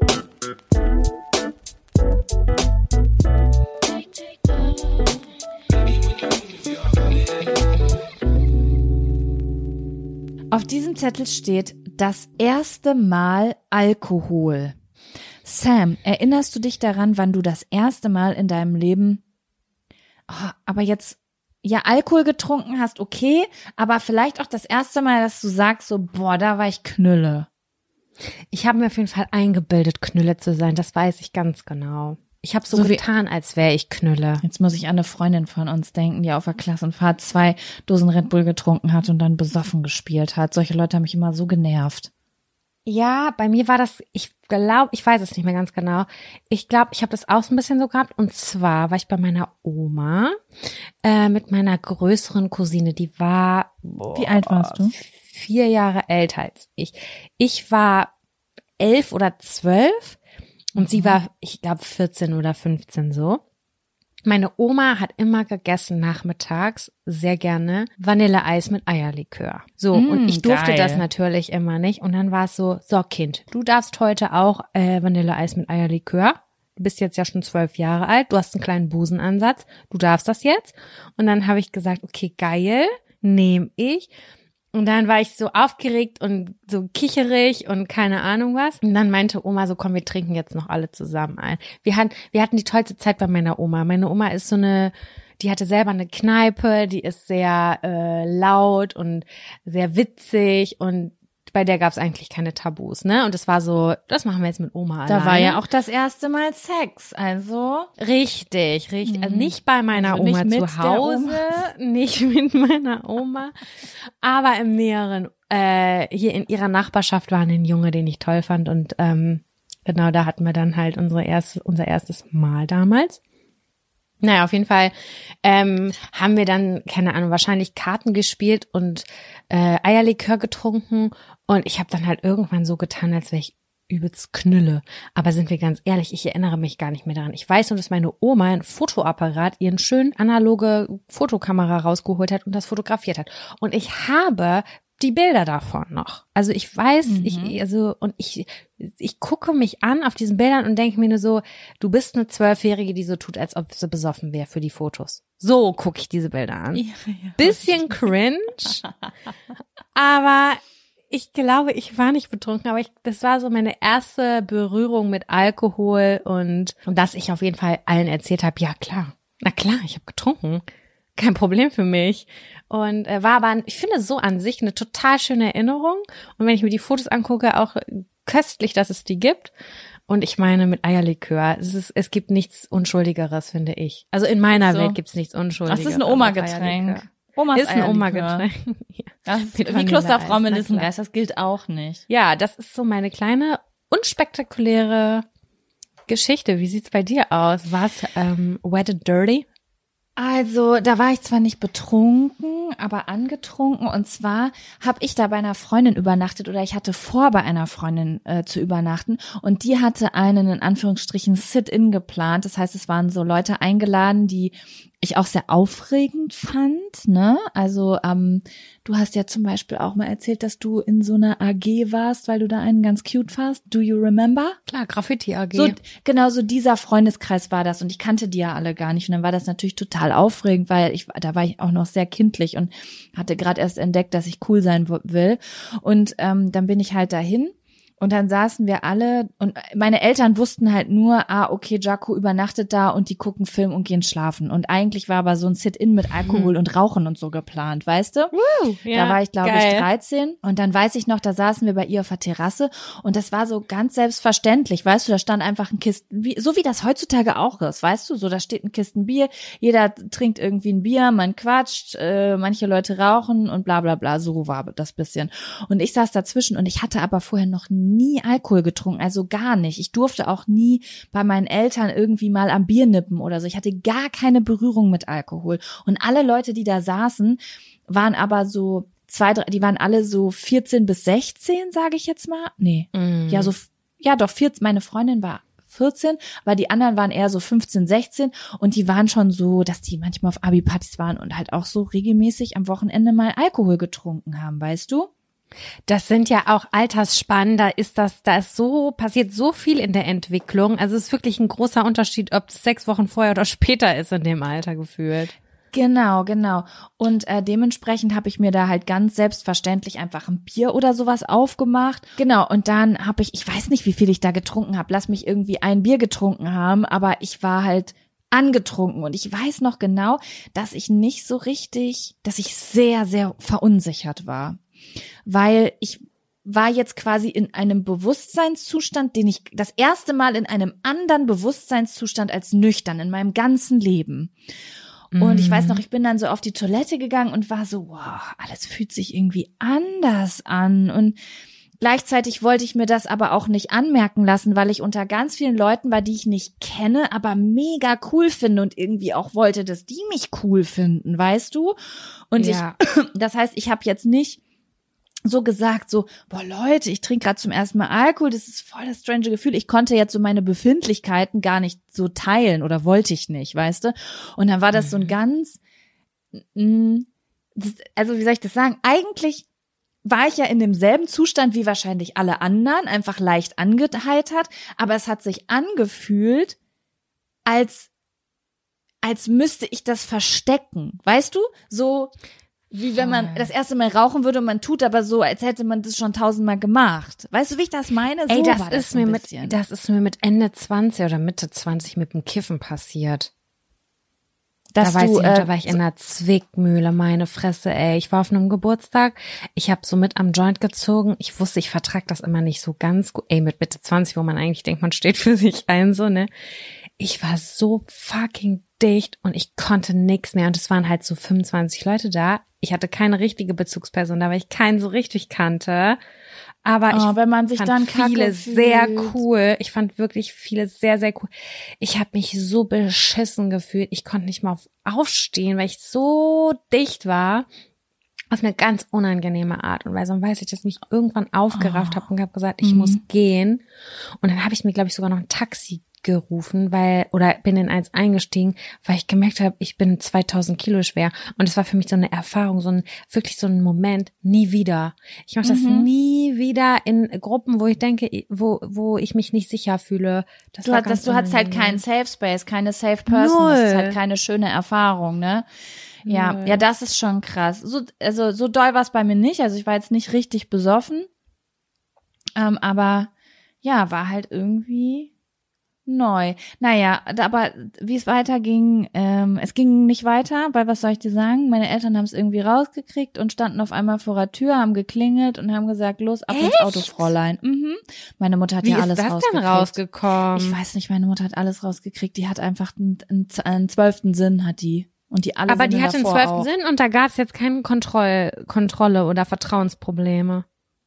Auf diesem Zettel steht das erste Mal Alkohol. Sam, erinnerst du dich daran, wann du das erste Mal in deinem Leben, oh, aber jetzt, ja, Alkohol getrunken hast, okay, aber vielleicht auch das erste Mal, dass du sagst so, boah, da war ich Knülle. Ich habe mir auf jeden Fall eingebildet, Knülle zu sein. Das weiß ich ganz genau. Ich habe so, So wie- getan, als wäre ich Knülle. Jetzt muss ich an eine Freundin von uns denken, die auf der Klassenfahrt zwei Dosen Red Bull getrunken hat und dann besoffen gespielt hat. Solche Leute haben mich immer so genervt. Ja, bei mir war das, ich glaube, ich weiß es nicht mehr ganz genau. Ich glaube, ich habe das auch so ein bisschen so gehabt. Und zwar war ich bei meiner Oma äh, mit meiner größeren Cousine. Die war boah, Wie alt warst du? vier Jahre älter als ich. Ich war elf oder zwölf und sie war, ich glaube, vierzehn oder fünfzehn so. Meine Oma hat immer gegessen nachmittags sehr gerne Vanilleeis mit Eierlikör. So, Mm, und ich durfte geil. das natürlich immer nicht. Und dann war es so, so Kind, du darfst heute auch äh, Vanilleeis mit Eierlikör. Du bist jetzt ja schon zwölf Jahre alt, du hast einen kleinen Busenansatz, du darfst das jetzt. Und dann habe ich gesagt, okay, geil, nehme ich. Und dann war ich so aufgeregt und so kicherig und keine Ahnung was. Und dann meinte Oma so, komm, wir trinken jetzt noch alle zusammen ein. Wir hatten, wir hatten die tollste Zeit bei meiner Oma. Meine Oma ist so eine, die hatte selber eine Kneipe, die ist sehr äh, laut und sehr witzig und bei der gab es eigentlich keine Tabus, ne? Und es war so, das machen wir jetzt mit Oma alleine. Da war ja auch das erste Mal Sex, also. Richtig, richtig. Also nicht bei meiner Also nicht Oma mit zu der Hause, Oma. nicht mit meiner Oma, aber im näheren, äh, hier in ihrer Nachbarschaft war ein Junge, den ich toll fand und ähm, genau da hatten wir dann halt unsere erste, unser erstes Mal damals. Naja, auf jeden Fall ähm, haben wir dann, keine Ahnung, wahrscheinlich Karten gespielt und äh, Eierlikör getrunken und ich habe dann halt irgendwann so getan, als wäre ich übelst Knülle. Aber sind wir ganz ehrlich, ich erinnere mich gar nicht mehr daran. Ich weiß nur, dass meine Oma ein Fotoapparat, ihren schönen analoge Fotokamera rausgeholt hat und das fotografiert hat. Und ich habe die Bilder davon noch. Also ich weiß, Mhm. ich, also, und ich, ich gucke mich an auf diesen Bildern und denke mir nur so, du bist eine Zwölfjährige, die so tut, als ob sie besoffen wäre für die Fotos. So gucke ich diese Bilder an. Ja, ja. Bisschen cringe, aber ich glaube, ich war nicht betrunken, aber ich, das war so meine erste Berührung mit Alkohol und, und dass ich auf jeden Fall allen erzählt habe, ja klar, na klar, ich habe getrunken. Kein Problem für mich. Und äh, war aber, ich finde so an sich eine total schöne Erinnerung. Und wenn ich mir die Fotos angucke, auch köstlich, dass es die gibt. Und ich meine mit Eierlikör, es ist, es gibt nichts Unschuldigeres, finde ich. Also in meiner So. Welt gibt's nichts Unschuldigeres. Das ist ein als Oma-Getränk. Eierlikör. Omas Ist ein Eierlikör. Oma-Getränk. Ja. Das ist Mit wie Vanilleeis, Klosterfrau na Melissengeist, das gilt auch nicht. Ja, das ist so meine kleine, unspektakuläre Geschichte. Wie sieht's bei dir aus? War's ähm, wet and dirty? Also, da war ich zwar nicht betrunken, aber angetrunken. Und zwar habe ich da bei einer Freundin übernachtet oder ich hatte vor, bei einer Freundin äh, zu übernachten. Und die hatte einen, in Anführungsstrichen, Sit-in geplant. Das heißt, es waren so Leute eingeladen, die ich auch sehr aufregend fand, ne? Also ähm, du hast ja zum Beispiel auch mal erzählt, dass du in so einer A G warst, weil du da einen ganz cute warst. Do you remember? Klar, Graffiti A G. So, genau so dieser Freundeskreis war das und ich kannte die ja alle gar nicht und dann war das natürlich total aufregend, weil ich da war ich auch noch sehr kindlich und hatte gerade erst entdeckt, dass ich cool sein w- will und ähm, dann bin ich halt dahin. Und dann saßen wir alle und meine Eltern wussten halt nur, ah, okay, Jaco übernachtet da und die gucken Film und gehen schlafen. Und eigentlich war aber so ein Sit-in mit Alkohol und Rauchen und so geplant, weißt du? Woo, ja, Da war ich, glaube ich, geil. dreizehn. Und dann weiß ich noch, da saßen wir bei ihr auf der Terrasse und das war so ganz selbstverständlich, weißt du, da stand einfach ein Kisten, wie, so wie das heutzutage auch ist, weißt du, so da steht ein Kisten Bier, jeder trinkt irgendwie ein Bier, man quatscht, äh, manche Leute rauchen und bla bla bla, so war das bisschen. Und ich saß dazwischen und ich hatte aber vorher noch nie nie Alkohol getrunken, also gar nicht. Ich durfte auch nie bei meinen Eltern irgendwie mal am Bier nippen oder so. Ich hatte gar keine Berührung mit Alkohol. Und alle Leute, die da saßen, waren aber so zwei, drei, die waren alle so vierzehn bis sechzehn, sage ich jetzt mal. Nee, Mm. ja so, ja doch, vierzehn, meine Freundin war vierzehn, aber die anderen waren eher so fünfzehn, sechzehn und die waren schon so, dass die manchmal auf Abi-Partys waren und halt auch so regelmäßig am Wochenende mal Alkohol getrunken haben, weißt du? Das sind ja auch Altersspannen, da ist das, da ist so, passiert so viel in der Entwicklung. Also es ist wirklich ein großer Unterschied, ob es sechs Wochen vorher oder später ist in dem Alter gefühlt. Genau, genau. Und äh, dementsprechend habe ich mir da halt ganz selbstverständlich einfach ein Bier oder sowas aufgemacht. Genau, und dann habe ich, ich weiß nicht, wie viel ich da getrunken habe. Lass mich irgendwie ein Bier getrunken haben, aber ich war halt angetrunken und ich weiß noch genau, dass ich nicht so richtig, dass ich sehr, sehr verunsichert war. Weil ich war jetzt quasi in einem Bewusstseinszustand, den ich das erste Mal in einem anderen Bewusstseinszustand als nüchtern in meinem ganzen Leben. Und ich weiß noch, ich bin dann so auf die Toilette gegangen und war so, wow, alles fühlt sich irgendwie anders an. Und gleichzeitig wollte ich mir das aber auch nicht anmerken lassen, weil ich unter ganz vielen Leuten war, die ich nicht kenne, aber mega cool finde und irgendwie auch wollte, dass die mich cool finden, weißt du? Und Ja. ich, das heißt, ich habe jetzt nicht so gesagt, so, boah Leute, ich trinke gerade zum ersten Mal Alkohol, das ist voll das strange Gefühl. Ich konnte jetzt so meine Befindlichkeiten gar nicht so teilen oder wollte ich nicht, weißt du? Und dann war das so ein ganz, mh, das, also wie soll ich das sagen? Eigentlich war ich ja in demselben Zustand wie wahrscheinlich alle anderen, einfach leicht angeheitert, aber es hat sich angefühlt, als, als müsste ich das verstecken, weißt du? So, wie wenn man das erste Mal rauchen würde und man tut aber so, als hätte man das schon tausendmal gemacht. Weißt du, wie ich das meine? So Ey, das war das ist so ein mir bisschen. mit, das ist mir mit Ende zwanzig oder Mitte zwanzig mit dem Kiffen passiert. Dass da weiß du, ich noch, da äh, war ich in einer Zwickmühle, meine Fresse, ey. Ich war auf einem Geburtstag, ich habe so mit am Joint gezogen. Ich wusste, ich vertrag das immer nicht so ganz gut. Ey, mit Mitte zwanzig, wo man eigentlich denkt, man steht für sich ein, so, ne. Ich war so fucking dicht und ich konnte nix mehr. Und es waren halt so fünfundzwanzig Leute da. Ich hatte keine richtige Bezugsperson da, weil ich keinen so richtig kannte. Aber ich Oh, wenn man sich fand dann viele kacke sehr fühlt. cool. Ich fand wirklich viele sehr, sehr cool. Ich habe mich so beschissen gefühlt. Ich konnte nicht mal auf, aufstehen, weil ich so dicht war. Auf eine ganz unangenehme Art und Weise. Und weiß ich, dass ich mich irgendwann aufgerafft Oh. habe und habe gesagt, ich Mhm. muss gehen. Und dann habe ich mir, glaube ich, sogar noch ein Taxi gerufen, weil, oder bin in eins eingestiegen, weil ich gemerkt habe, ich bin zweitausend Kilo schwer. Und es war für mich so eine Erfahrung, so ein, wirklich so ein Moment, nie wieder. Ich mache das Mhm. nie wieder in Gruppen, wo ich denke, wo, wo ich mich nicht sicher fühle. Das Du, war hast, ganz das, du hattest halt unangenehm. keinen Safe Space, keine Safe Person. Das ist Null. halt keine schöne Erfahrung, ne? Ja, Null. ja, das ist schon krass. So, also so doll war es bei mir nicht. Also ich war jetzt nicht richtig besoffen. Ähm, aber ja, war halt irgendwie neu. Naja, da- aber wie es weiterging, ähm, es ging nicht weiter, weil was soll ich dir sagen? Meine Eltern haben es irgendwie rausgekriegt und standen auf einmal vor der Tür, haben geklingelt und haben gesagt, los, ab ins Echt? Auto, Fräulein. Mhm. Meine Mutter hat Wie ja ist alles das denn rausgekriegt. rausgekommen? Ich weiß nicht, meine Mutter hat alles rausgekriegt. Die hat einfach einen, einen, einen zwölften Sinn, hat die. Und die alle Aber Sinne die hatte einen davor zwölften auch. Sinn und da gab es jetzt keine Kontroll Kontrolle oder Vertrauensprobleme.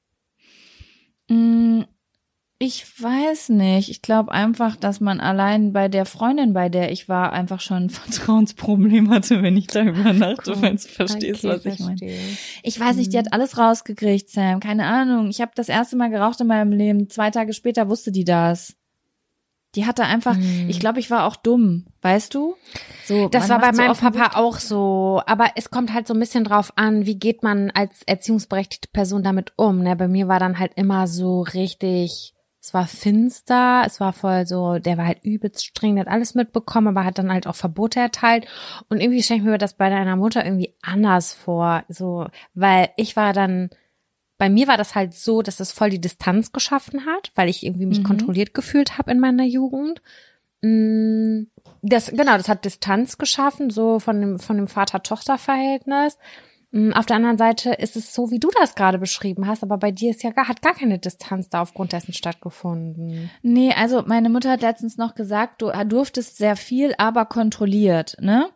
Mm, Ich weiß nicht. Ich glaube einfach, dass man allein bei der Freundin, bei der ich war, einfach schon ein Vertrauensproblem hatte, wenn ich da übernachte, wenn du verstehst, Okay, was ich meine. verstehe. Ich weiß nicht, die hat alles rausgekriegt, Sam. Keine Ahnung. Ich habe das erste Mal geraucht in meinem Leben. Zwei Tage später wusste die das. Die hatte einfach, Hm. ich glaube, ich war auch dumm, weißt du? So, Das man war bei macht so meinem offensichtlich- Papa auch so, aber es kommt halt so ein bisschen drauf an, wie geht man als erziehungsberechtigte Person damit um, ne? Bei mir war dann halt immer so richtig, es war finster, es war voll so, der war halt übelst streng, der hat alles mitbekommen, aber hat dann halt auch Verbote erteilt und irgendwie stelle ich mir das bei deiner Mutter irgendwie anders vor, so, weil ich war dann, bei mir war das halt so, dass es voll die Distanz geschaffen hat, weil ich irgendwie mich Mhm. kontrolliert gefühlt habe in meiner Jugend. Mm, Das, genau, das hat Distanz geschaffen, so von dem, von dem Vater-Tochter-Verhältnis. Mm, Auf der anderen Seite ist es so, wie du das gerade beschrieben hast, aber bei dir ist ja gar, hat gar keine Distanz da aufgrund dessen stattgefunden. Nee, also meine Mutter hat letztens noch gesagt, du durftest sehr viel, aber kontrolliert, ne?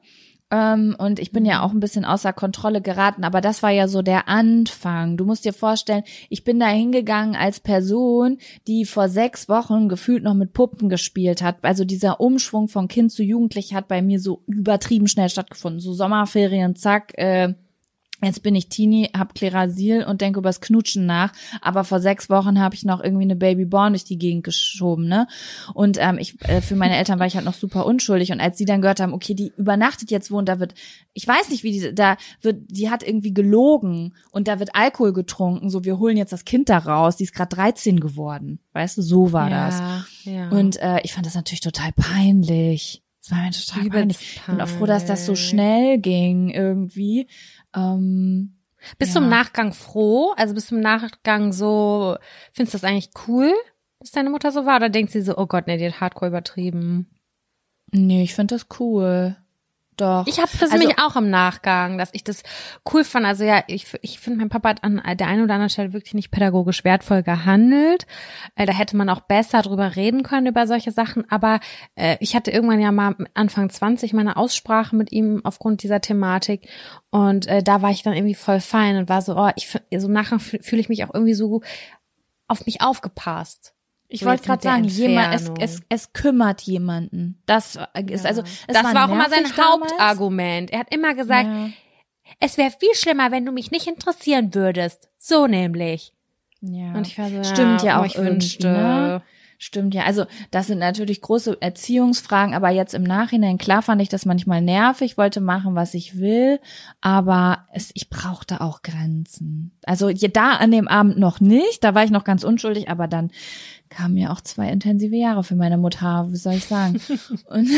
Ähm, und ich bin ja auch ein bisschen außer Kontrolle geraten, aber das war ja so der Anfang. Du musst dir vorstellen, ich bin da hingegangen als Person, die vor sechs Wochen gefühlt noch mit Puppen gespielt hat. Also dieser Umschwung von Kind zu Jugendlich hat bei mir so übertrieben schnell stattgefunden. So Sommerferien, zack, äh, jetzt bin ich Teenie, hab Klerasil und denke übers Knutschen nach, aber vor sechs Wochen habe ich noch irgendwie eine Babyborn durch die Gegend geschoben, ne? Und ähm, ich äh, für meine Eltern war ich halt noch super unschuldig und als sie dann gehört haben, okay, die übernachtet jetzt wo und da wird, ich weiß nicht, wie die, da wird, die hat irgendwie gelogen und da wird Alkohol getrunken, so wir holen jetzt das Kind da raus, die ist gerade dreizehn geworden, weißt du, so war ja, das. Ja. Und äh, ich fand das natürlich total peinlich. Das war mir total Übelst peinlich. Ich bin auch froh, dass das so schnell ging irgendwie. Ähm, Bist ja. du im Nachgang froh? Also bist du im Nachgang so, findest du das eigentlich cool, dass deine Mutter so war? Oder denkst du so, oh Gott, nee, die hat hardcore übertrieben? Nee, ich finde das cool. Doch. Ich habe das also, nämlich auch im Nachgang, dass ich das cool fand. Also ja, ich, ich finde, mein Papa hat an der einen oder anderen Stelle wirklich nicht pädagogisch wertvoll gehandelt. Äh, da hätte man auch besser drüber reden können, über solche Sachen. Aber äh, ich hatte irgendwann ja mal Anfang zwanzig meine Aussprache mit ihm aufgrund dieser Thematik. Und äh, da war ich dann irgendwie voll fein und war so, oh, ich so im Nachgang fühle ich mich auch irgendwie so auf mich aufgepasst. Ich So wollte jetzt mit gerade der sagen, jemand, es, Entfernung. es, es kümmert jemanden. Das ist Ja. also, es das war auch immer nervig sein damals. Hauptargument. Er hat immer gesagt, Ja. es wäre viel schlimmer, wenn du mich nicht interessieren würdest. So nämlich. Ja. Und ich war so, Stimmt ja oh, auch ich irgendwie, wünschte. ne? Stimmt ja. Also das sind natürlich große Erziehungsfragen, aber jetzt im Nachhinein, klar fand ich das manchmal nervig, wollte machen, was ich will, aber es, ich brauchte auch Grenzen. Also je- da an dem Abend noch nicht, da war ich noch ganz unschuldig, aber dann kamen ja auch zwei intensive Jahre für meine Mutter, wie soll ich sagen. Und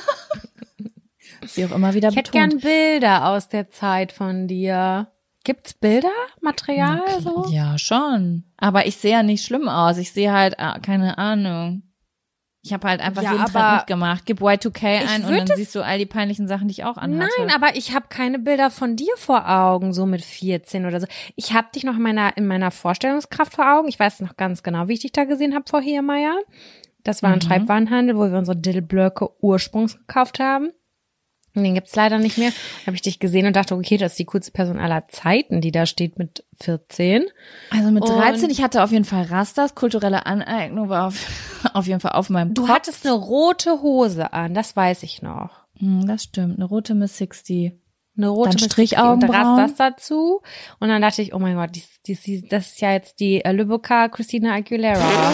sie auch immer wieder Ich hätte betont. gern Bilder aus der Zeit von dir. Gibt's Bilder, Material Na so? klar, ja, schon. Aber ich sehe ja nicht schlimm aus. Ich sehe halt, ah, keine Ahnung. Ich habe halt einfach Ja, jeden aber Trend mitgemacht. Gib Y zwei K ich ein und würd dann das- siehst du all die peinlichen Sachen, die ich auch anhatte. Nein, aber ich habe keine Bilder von dir vor Augen, so mit vierzehn oder so. Ich habe dich noch in meiner in meiner Vorstellungskraft vor Augen. Ich weiß noch ganz genau, wie ich dich da gesehen habe, Frau Heermeier. Das war ein Mhm. Schreibwarenhandel, wo wir unsere Dillblöcke ursprünglich gekauft haben. Und den gibt's leider nicht mehr. Da habe ich dich gesehen und dachte, okay, das ist die coolste Person aller Zeiten, die da steht mit vierzehn. Also mit Und- dreizehn, ich hatte auf jeden Fall Rastas. Kulturelle Aneignung war auf, auf jeden Fall auf meinem Du Kopf. hattest eine rote Hose an, das weiß ich noch. Hm, das stimmt, eine rote Miss sechzig. Eine rote Dann Miss Strichaugenbrauen. und Rastas dazu. Und dann dachte ich, oh mein Gott, die, die, die, das ist ja jetzt die äh, Lübecker Christina Aguilera.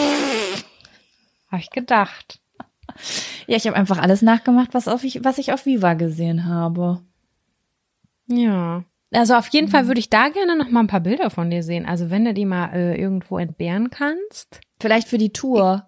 Habe ich gedacht. Ja, ich habe einfach alles nachgemacht, was, auf ich, was ich auf Viva gesehen habe. Ja. Also auf jeden Fall würde ich da gerne noch mal ein paar Bilder von dir sehen. Also wenn du die mal äh, irgendwo entbehren kannst. Vielleicht für die Tour.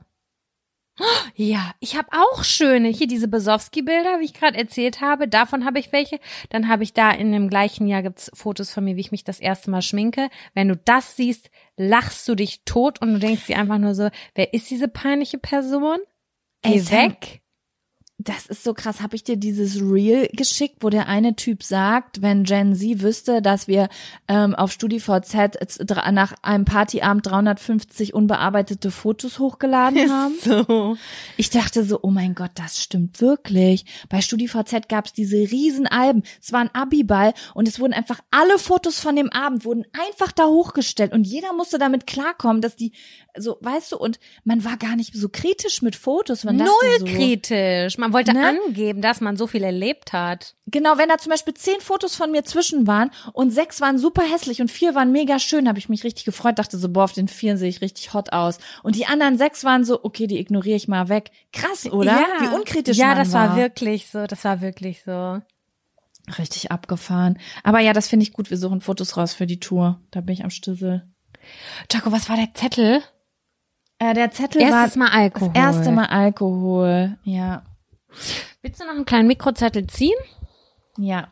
Ja, ich habe auch schöne. Hier diese Besowski-Bilder, wie ich gerade erzählt habe. Davon habe ich welche. Dann habe ich da in dem gleichen Jahr gibt's Fotos von mir, wie ich mich das erste Mal schminke. Wenn du das siehst, lachst du dich tot und du denkst dir einfach nur so, wer ist diese peinliche Person? Geh Ey, Sam, weg. Das ist so krass. Habe ich dir dieses Reel geschickt, wo der eine Typ sagt, wenn Gen Z wüsste, dass wir ähm, auf StudiVZ jetzt dr- nach einem Partyabend dreihundertfünfzig unbearbeitete Fotos hochgeladen haben? So. Ich dachte so, oh mein Gott, das stimmt wirklich. Bei StudiVZ gab es diese riesen Alben. Es war ein Abiball und es wurden einfach alle Fotos von dem Abend wurden einfach da hochgestellt und jeder musste damit klarkommen, dass die so, weißt du, und man war gar nicht so kritisch mit Fotos. Man dachte Null so, kritisch. Man wollte Ne? angeben, dass man so viel erlebt hat. Genau, wenn da zum Beispiel zehn Fotos von mir zwischen waren und sechs waren super hässlich und vier waren mega schön, habe ich mich richtig gefreut, dachte so, boah, auf den vieren sehe ich richtig hot aus. Und die anderen sechs waren so, okay, die ignoriere ich mal weg. Krass, oder? Ja. Wie unkritisch Ja, man das war. war wirklich so. Das war wirklich so. Richtig abgefahren. Aber ja, das finde ich gut. Wir suchen Fotos raus für die Tour. Da bin ich am Stüssel. Jaco, was war der Zettel? Äh, der Zettel Erstes war Mal Alkohol. das erste Mal Alkohol. Ja. Willst du noch einen kleinen Mikrozettel ziehen? Ja.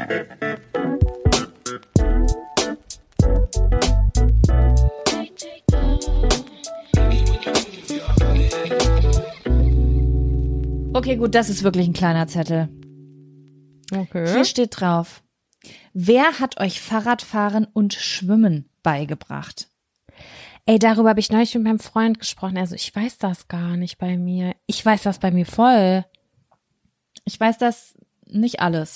Okay, gut, das ist wirklich ein kleiner Zettel. Okay. Hier steht drauf: Wer hat euch Fahrradfahren und Schwimmen beigebracht? Ey, darüber habe ich neulich mit meinem Freund gesprochen. Also ich weiß das gar nicht bei mir. Ich weiß das bei mir voll. Ich weiß das nicht alles.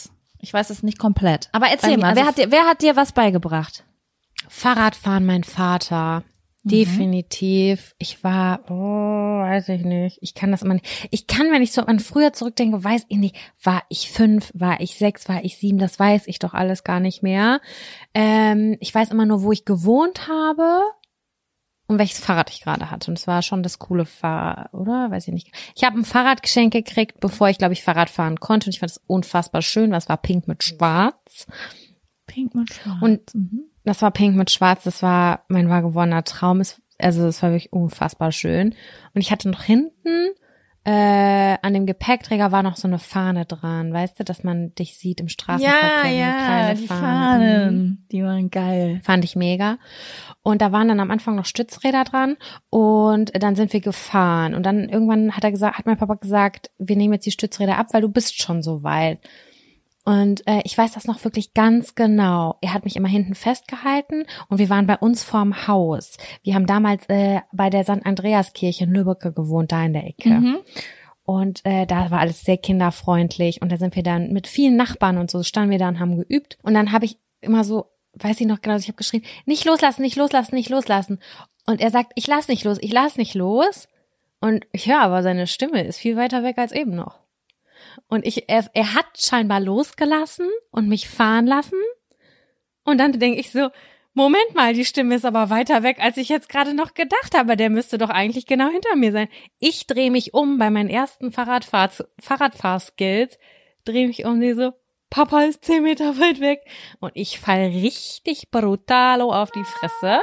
Ich weiß es nicht komplett. Aber erzähl Bei mir, mal, also wer hat dir, wer hat dir was beigebracht? Fahrradfahren, mein Vater. Definitiv. Ich war, oh, weiß ich nicht. Ich kann das immer nicht. Ich kann, wenn ich so an früher zurückdenke, weiß ich nicht, war ich fünf, war ich sechs, war ich sieben, das weiß ich doch alles gar nicht mehr. Ähm, ich weiß immer nur, wo ich gewohnt habe und welches Fahrrad ich gerade hatte. Und es war schon das coole Fahrrad, oder? Weiß ich nicht. Ich habe ein Fahrradgeschenk gekriegt, bevor ich, glaube ich, Fahrrad fahren konnte. Und ich fand es unfassbar schön. Das war pink mit schwarz. Pink mit Schwarz. Und mhm. das war pink mit schwarz, das war mein wahr gewordener Traum. Es, also es war wirklich unfassbar schön. Und ich hatte noch hinten, äh, an dem Gepäckträger war noch so eine Fahne dran, weißt du, dass man dich sieht im Straßenverkehr. Ja, eine ja, kleine die Fahne. Fahnen, die waren geil. Fand ich mega. Und da waren dann am Anfang noch Stützräder dran und dann sind wir gefahren. Und dann irgendwann hat er gesagt, hat mein Papa gesagt, wir nehmen jetzt die Stützräder ab, weil du bist schon so weit. Und äh, ich weiß das noch wirklich ganz genau. Er hat mich immer hinten festgehalten und wir waren bei uns vorm Haus. Wir haben damals äh, bei der Sankt Andreaskirche in Lübbecke gewohnt, da in der Ecke. Mhm. Und äh, da war alles sehr kinderfreundlich. Und da sind wir dann mit vielen Nachbarn und so, standen wir da und haben geübt. Und dann habe ich immer so, weiß ich noch genau, ich habe geschrien, nicht loslassen, nicht loslassen, nicht loslassen. Und er sagt, ich lass nicht los, ich lass nicht los. Und ich höre aber, seine Stimme ist viel weiter weg als eben noch. Und ich, er, er hat scheinbar losgelassen und mich fahren lassen. Und dann denke ich so, Moment mal, die Stimme ist aber weiter weg, als ich jetzt gerade noch gedacht habe. Der müsste doch eigentlich genau hinter mir sein. Ich drehe mich um bei meinen ersten Fahrradfahr Fahrradfahrskills, drehe mich um, die so, Papa ist zehn Meter weit weg. Und ich fall richtig brutalo auf die Fresse.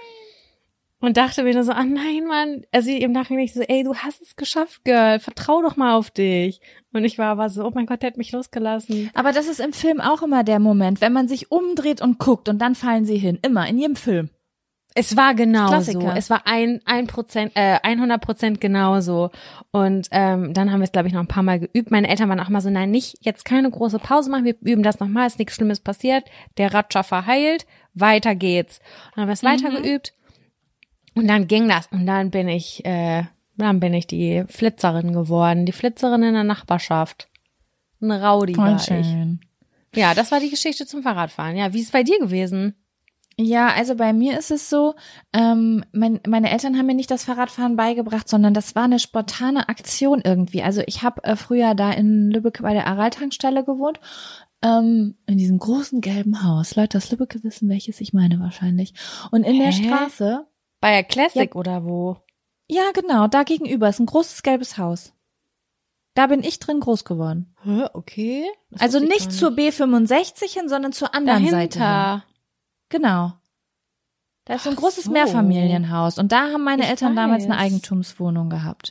Und dachte mir nur so, ah nein, Mann. Also im Nachhinein ich so, ey, du hast es geschafft, Girl. Vertrau doch mal auf dich. Und ich war aber so, oh mein Gott, der hat mich losgelassen. Aber das ist im Film auch immer der Moment, wenn man sich umdreht und guckt und dann fallen sie hin. Immer, in jedem Film. Es war genau so. Klassiker. Es war ein, ein Prozent, äh, hundert Prozent genauso. Und ähm, dann haben wir es, glaube ich, noch ein paar Mal geübt. Meine Eltern waren auch mal so, nein, nicht jetzt keine große Pause machen, wir üben das nochmal, ist nichts Schlimmes passiert. Der Ratscher verheilt, weiter geht's. Und dann haben wir es mhm. weiter geübt. Und dann ging das. Und dann bin ich, äh, dann bin ich die Flitzerin geworden. Die Flitzerin in der Nachbarschaft. Ein Rowdy Voll war schön. ich. Ja, das war die Geschichte zum Fahrradfahren. Ja, wie ist es bei dir gewesen? Ja, also bei mir ist es so, ähm, mein, meine Eltern haben mir nicht das Fahrradfahren beigebracht, sondern das war eine spontane Aktion irgendwie. Also ich habe äh, früher da in Lübbecke bei der Aral-Tankstelle gewohnt, ähm, in diesem großen gelben Haus. Leute aus Lübbecke wissen, welches ich meine wahrscheinlich. Und in Hä? der Straße... Bei der Classic Ja. oder wo? Ja, genau, da gegenüber ist ein großes gelbes Haus. Da bin ich drin groß geworden. Hä, okay. Das Also wusste ich nicht gar zur B fünfundsechzig hin, sondern zur anderen Seite hin. Dahinter. Genau. Da ist so ein Ach großes so. Mehrfamilienhaus und da haben meine Ich Eltern damals eine weiß. Eigentumswohnung gehabt.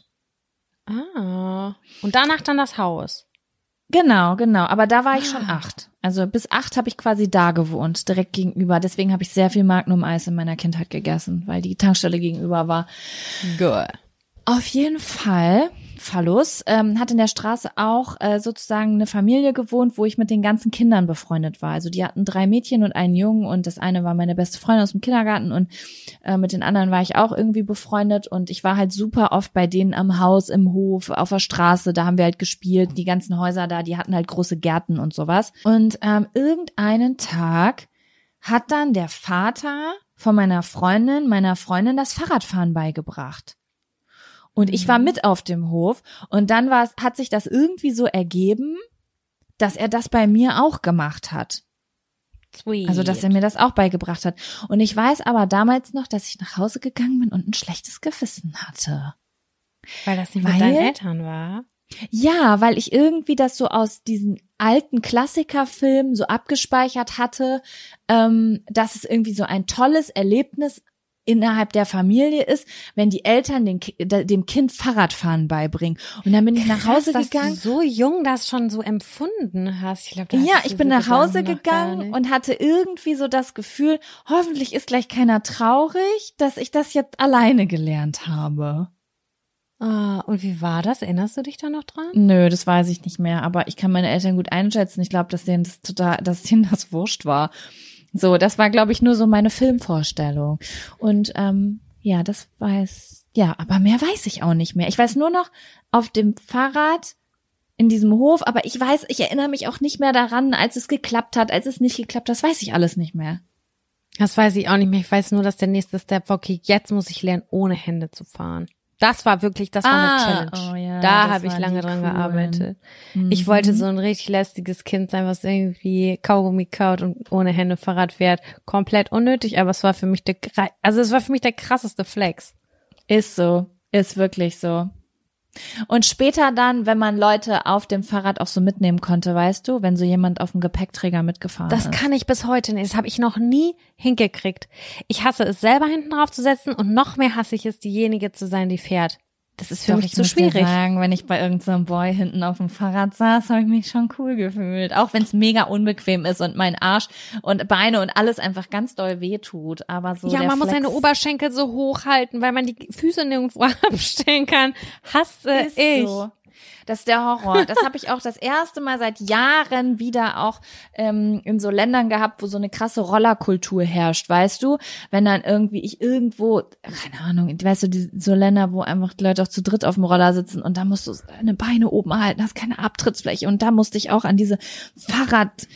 Ah. Und danach dann das Haus. Genau, genau. Aber da war ich schon Ah. acht. Also bis acht habe ich quasi da gewohnt, direkt gegenüber. Deswegen habe ich sehr viel Magnum-Eis in meiner Kindheit gegessen, weil die Tankstelle gegenüber war. Good. Auf jeden Fall, Phallus, ähm, hat in der Straße auch äh, sozusagen eine Familie gewohnt, wo ich mit den ganzen Kindern befreundet war. Also die hatten drei Mädchen und einen Jungen und das eine war meine beste Freundin aus dem Kindergarten und äh, mit den anderen war ich auch irgendwie befreundet und ich war halt super oft bei denen am Haus, im Hof, auf der Straße, da haben wir halt gespielt, die ganzen Häuser da, die hatten halt große Gärten und sowas. Und ähm, irgendeinen Tag hat dann der Vater von meiner Freundin, meiner Freundin das Fahrradfahren beigebracht. Und ich war mit auf dem Hof und dann war es, hat sich das irgendwie so ergeben, dass er das bei mir auch gemacht hat. Sweet. Also, dass er mir das auch beigebracht hat. Und ich weiß aber damals noch, dass ich nach Hause gegangen bin und ein schlechtes Gewissen hatte. Weil das nicht Weil- mit deinen Eltern war. Ja, weil ich irgendwie das so aus diesen alten Klassikerfilmen so abgespeichert hatte, ähm, dass es irgendwie so ein tolles Erlebnis innerhalb der Familie ist, wenn die Eltern den, Ki- dem Kind Fahrradfahren beibringen. Und dann bin ich nach Hause Krass, gegangen. dass du so jung das schon so empfunden hast. Ich glaub, da Ja, hattest ich du bin diese nach Hause Gedanken noch gar gegangen nicht. und hatte irgendwie so das Gefühl, hoffentlich ist gleich keiner traurig, dass ich das jetzt alleine gelernt habe. Ah, und wie war das? Erinnerst du dich da noch dran? Nö, das weiß ich nicht mehr, aber ich kann meine Eltern gut einschätzen. Ich glaube, dass denen das total, dass denen das wurscht war. So, das war, glaube ich, nur so meine Filmvorstellung. Und ähm, ja, das weiß, ja, aber mehr weiß ich auch nicht mehr. Ich weiß nur noch, auf dem Fahrrad in diesem Hof, aber ich weiß, ich erinnere mich auch nicht mehr daran, als es geklappt hat, als es nicht geklappt hat, das weiß ich alles nicht mehr. Das weiß ich auch nicht mehr. Ich weiß nur, dass der nächste Step war, okay, jetzt muss ich lernen, ohne Hände zu fahren. Das war wirklich, das war Ah, eine Challenge. oh ja, da das habe ich waren lange die dran coolen. gearbeitet. Mhm. Ich wollte so ein richtig lästiges Kind sein, was irgendwie Kaugummi kaut und ohne Hände Fahrrad fährt. Komplett unnötig, aber es war für mich der, also es war für mich der krasseste Flex. Ist so, ist wirklich so. Und später dann, wenn man Leute auf dem Fahrrad auch so mitnehmen konnte, weißt du, wenn so jemand auf dem Gepäckträger mitgefahren Das ist. kann ich bis heute nicht. Das habe ich noch nie hingekriegt. Ich hasse es, selber hinten drauf zu setzen und noch mehr hasse ich es, diejenige zu sein, die fährt. Das ist für Doch, mich ich zu muss dir schwierig. sagen, wenn ich bei irgendeinem Boy hinten auf dem Fahrrad saß, habe ich mich schon cool gefühlt. Auch wenn es mega unbequem ist und mein Arsch und Beine und alles einfach ganz doll wehtut. Aber so Ja, der man muss Flex seine Oberschenkel so hoch halten, weil man die Füße nirgendwo abstellen kann. Hasse ist ich. so. Das ist der Horror. Das habe ich auch das erste Mal seit Jahren wieder auch ähm, in so Ländern gehabt, wo so eine krasse Rollerkultur herrscht, weißt du? Wenn dann irgendwie ich irgendwo, keine Ahnung, weißt du, die, so Länder, wo einfach die Leute auch zu dritt auf dem Roller sitzen und da musst du deine Beine oben halten, hast keine Abtrittsfläche und da musste ich auch an diese Fahrrad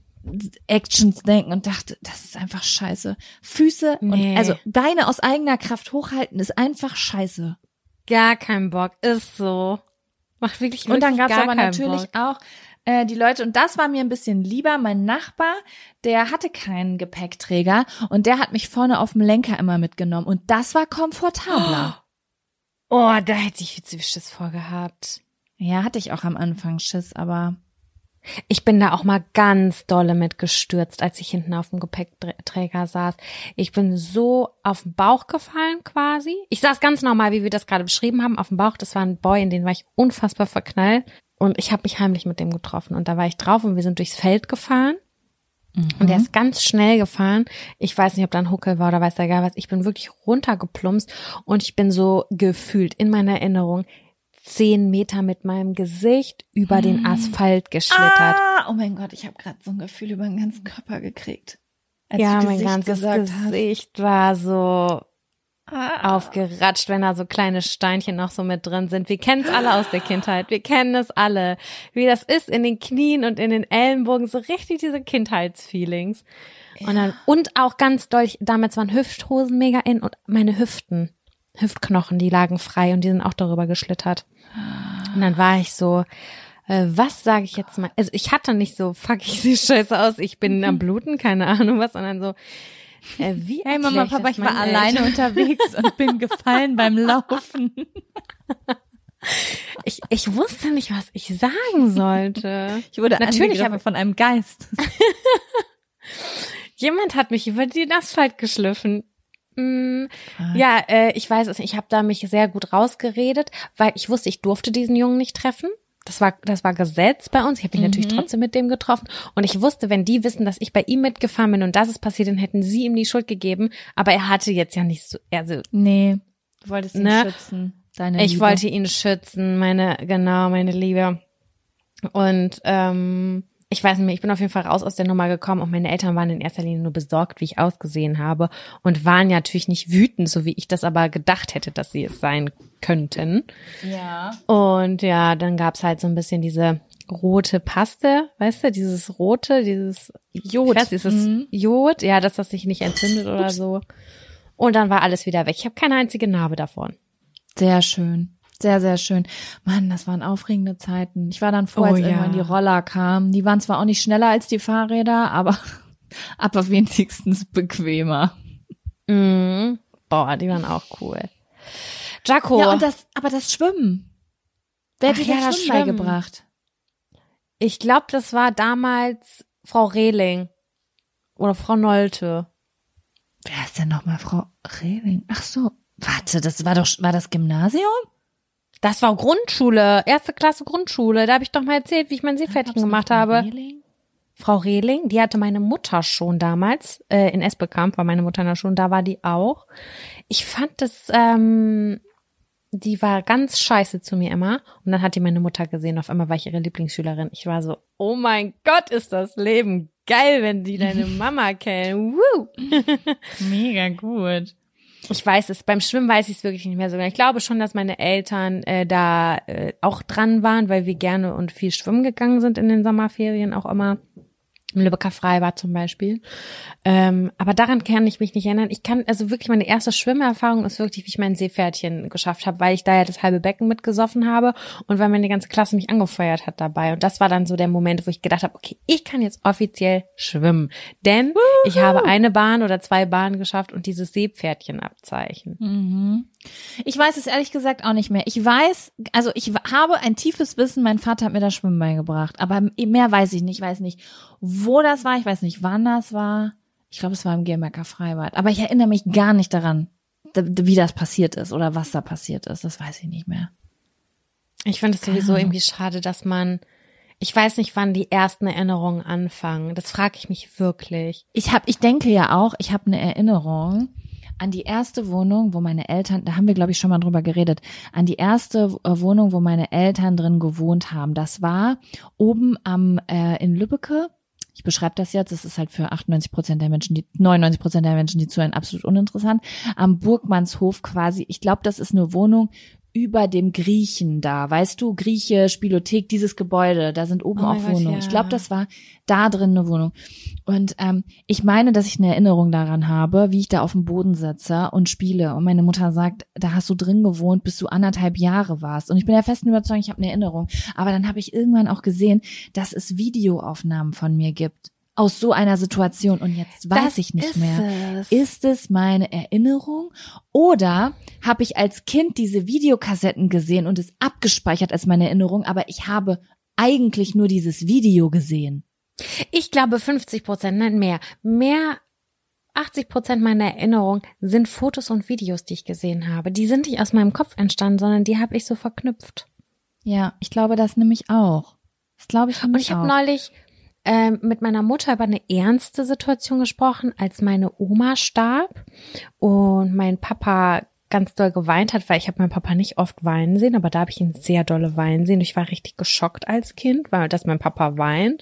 Actions denken und dachte, das ist einfach scheiße. Füße Nee. und also Beine aus eigener Kraft hochhalten ist einfach scheiße. Gar kein Bock. Ist so. Macht wirklich, Und dann wirklich gab's gar aber keinen natürlich Bock. auch äh, die Leute, und das war mir ein bisschen lieber, mein Nachbar, der hatte keinen Gepäckträger und der hat mich vorne auf dem Lenker immer mitgenommen und das war komfortabler. Oh, da hätte ich viel zu viel Schiss vorgehabt. Ja, hatte ich auch am Anfang Schiss, aber Ich bin da auch mal ganz dolle mit gestürzt, als ich hinten auf dem Gepäckträger saß. Ich bin so auf den Bauch gefallen quasi. Ich saß ganz normal, wie wir das gerade beschrieben haben, auf dem Bauch. Das war ein Boy, in den war ich unfassbar verknallt. Und ich habe mich heimlich mit dem getroffen. Und da war ich drauf und wir sind durchs Feld gefahren. Mhm. Und er ist ganz schnell gefahren. Ich weiß nicht, ob da ein Huckel war oder weiß der gar was. Ich bin wirklich runtergeplumpst und ich bin so gefühlt in meiner Erinnerung zehn Meter mit meinem Gesicht über den Asphalt geschlittert. Ah, oh mein Gott, ich habe gerade so ein Gefühl über den ganzen Körper gekriegt. Als Ja, du mein Gesicht ganzes gesagt Gesicht war so Ah. aufgeratscht, wenn da so kleine Steinchen noch so mit drin sind. Wir kennen es alle aus der Kindheit. Wir kennen es alle. Wie das ist in den Knien und in den Ellenbogen. So richtig diese Kindheitsfeelings. Ja. Und dann, und auch ganz doll, damals waren Hüfthosen mega in und meine Hüften, Hüftknochen, die lagen frei und die sind auch darüber geschlittert. Und dann war ich so, äh, was sage ich jetzt mal? Also ich hatte nicht so, fuck, ich sehe scheiße aus, ich bin am Bluten, keine Ahnung was, sondern so, äh, wie Hey Mama, erklär Papa, das ich war meinen alleine Eltern? unterwegs und bin gefallen beim Laufen. Ich, ich wusste nicht, was ich sagen sollte. Ich wurde Natürlich angegriffen von einem Geist. Jemand hat mich über den Asphalt geschliffen. Mm, ja, äh, ich weiß es nicht. Ich habe da mich sehr gut rausgeredet, weil ich wusste, ich durfte diesen Jungen nicht treffen. Das war, das war Gesetz bei uns. Ich habe mich Mhm. natürlich trotzdem mit dem getroffen. Und ich wusste, wenn die wissen, dass ich bei ihm mitgefahren bin und das ist passiert, dann hätten sie ihm die Schuld gegeben. Aber er hatte jetzt ja nicht so, also Nee, du wolltest ihn Ne? schützen. Deine ich Liebe. wollte ihn schützen, meine, genau, meine Liebe. Und ähm, ich weiß nicht mehr, ich bin auf jeden Fall raus aus der Nummer gekommen und meine Eltern waren in erster Linie nur besorgt, wie ich ausgesehen habe und waren ja natürlich nicht wütend, so wie ich das aber gedacht hätte, dass sie es sein könnten. Ja. Und ja, dann gab's halt so ein bisschen diese rote Paste, weißt du, dieses rote, dieses Jod, weiß, dieses Mhm. Jod, ja, dass das sich nicht entzündet oder so. Und dann war alles wieder weg. Ich habe keine einzige Narbe davon. Sehr schön. Sehr, sehr schön. Mann, das waren aufregende Zeiten. Ich war dann froh, Oh als ja. irgendwann die Roller kamen. Die waren zwar auch nicht schneller als die Fahrräder, aber, aber wenigstens bequemer. Mhm. Boah, die waren auch cool. Jaco. Ja, und das, aber das Schwimmen. Wer hat Ach dir ja, das das Schwimmen Schwimmen. beigebracht? Ich glaube, das war damals Frau Rehling oder Frau Nolte. Wer ist denn nochmal Frau Rehling? Ach so. Warte, das war doch, war das Gymnasium? Das war Grundschule, erste Klasse Grundschule. Da habe ich doch mal erzählt, wie ich mein Seepferdchen Gab's eine gemacht Frau habe. Rehling? Frau Rehling, die hatte meine Mutter schon damals, äh, in Esbekamp war meine Mutter da schon, da war die auch. Ich fand das, ähm, die war ganz scheiße zu mir immer. Und dann hat die meine Mutter gesehen, auf einmal war ich ihre Lieblingsschülerin. Ich war so, oh mein Gott, ist das Leben geil, wenn die deine Mama kennen. Woo! Mega gut. Ich weiß es, beim Schwimmen weiß ich es wirklich nicht mehr so genau. Ich glaube schon, dass meine Eltern äh, da äh, auch dran waren, weil wir gerne und viel schwimmen gegangen sind in den Sommerferien auch immer. Im Lübecker Freibad zum Beispiel. Ähm, aber daran kann ich mich nicht erinnern. Ich kann, also wirklich meine erste Schwimmerfahrung ist wirklich, wie ich mein Seepferdchen geschafft habe, weil ich da ja das halbe Becken mitgesoffen habe und weil meine ganze Klasse mich angefeuert hat dabei. Und das war dann so der Moment, wo ich gedacht habe, okay, ich kann jetzt offiziell schwimmen. Denn Wuhu. ich habe eine Bahn oder zwei Bahnen geschafft und dieses Seepferdchenabzeichen. Mhm. Ich weiß es ehrlich gesagt auch nicht mehr. Ich weiß, also ich habe ein tiefes Wissen, mein Vater hat mir das Schwimmen beigebracht, aber mehr weiß ich nicht. Ich weiß nicht, wo das war, ich weiß nicht, wann das war. Ich glaube, es war im Giermecker Freibad. Aber ich erinnere mich gar nicht daran, wie das passiert ist oder was da passiert ist. Das weiß ich nicht mehr. Ich finde es sowieso ja. irgendwie schade, dass man, ich weiß nicht, wann die ersten Erinnerungen anfangen. Das frage ich mich wirklich. Ich hab, ich denke ja auch, ich habe eine Erinnerung an die erste Wohnung, wo meine Eltern, da haben wir, glaube ich, schon mal drüber geredet, an die erste Wohnung, wo meine Eltern drin gewohnt haben. Das war oben am äh, in Lübbecke. Ich beschreibe das jetzt, das ist halt für achtundneunzig Prozent der Menschen, die neunundneunzig Prozent der Menschen, die zuhören, absolut uninteressant. Am Burgmannshof quasi, ich glaube, das ist eine Wohnung über dem Griechen da, weißt du, Grieche, Spielothek, dieses Gebäude, da sind oben oh auch Gott, Wohnungen. ja. Ich glaube, das war da drin eine Wohnung. Und ähm, ich meine, dass ich eine Erinnerung daran habe, wie ich da auf dem Boden sitze und spiele. Und meine Mutter sagt, da hast du drin gewohnt, bis du anderthalb Jahre warst. Und ich bin der festen Überzeugung, ich habe eine Erinnerung. Aber dann habe ich irgendwann auch gesehen, dass es Videoaufnahmen von mir gibt. Aus so einer Situation. Und jetzt weiß das ich nicht ist mehr. Es. Ist es meine Erinnerung? Oder habe ich als Kind diese Videokassetten gesehen und es abgespeichert als meine Erinnerung, aber ich habe eigentlich nur dieses Video gesehen? Ich glaube fünfzig Prozent, nein mehr. Mehr, achtzig Prozent meiner Erinnerung sind Fotos und Videos, die ich gesehen habe. Die sind nicht aus meinem Kopf entstanden, sondern die habe ich so verknüpft. Ja, ich glaube das nämlich auch. Das glaube ich nämlich Und ich habe auch. neulich ähm, mit meiner Mutter über eine ernste Situation gesprochen, als meine Oma starb und mein Papa ganz doll geweint hat, weil ich habe meinen Papa nicht oft weinen sehen, aber da habe ich ihn sehr dolle weinen sehen. Ich war richtig geschockt als Kind, weil dass mein Papa weint.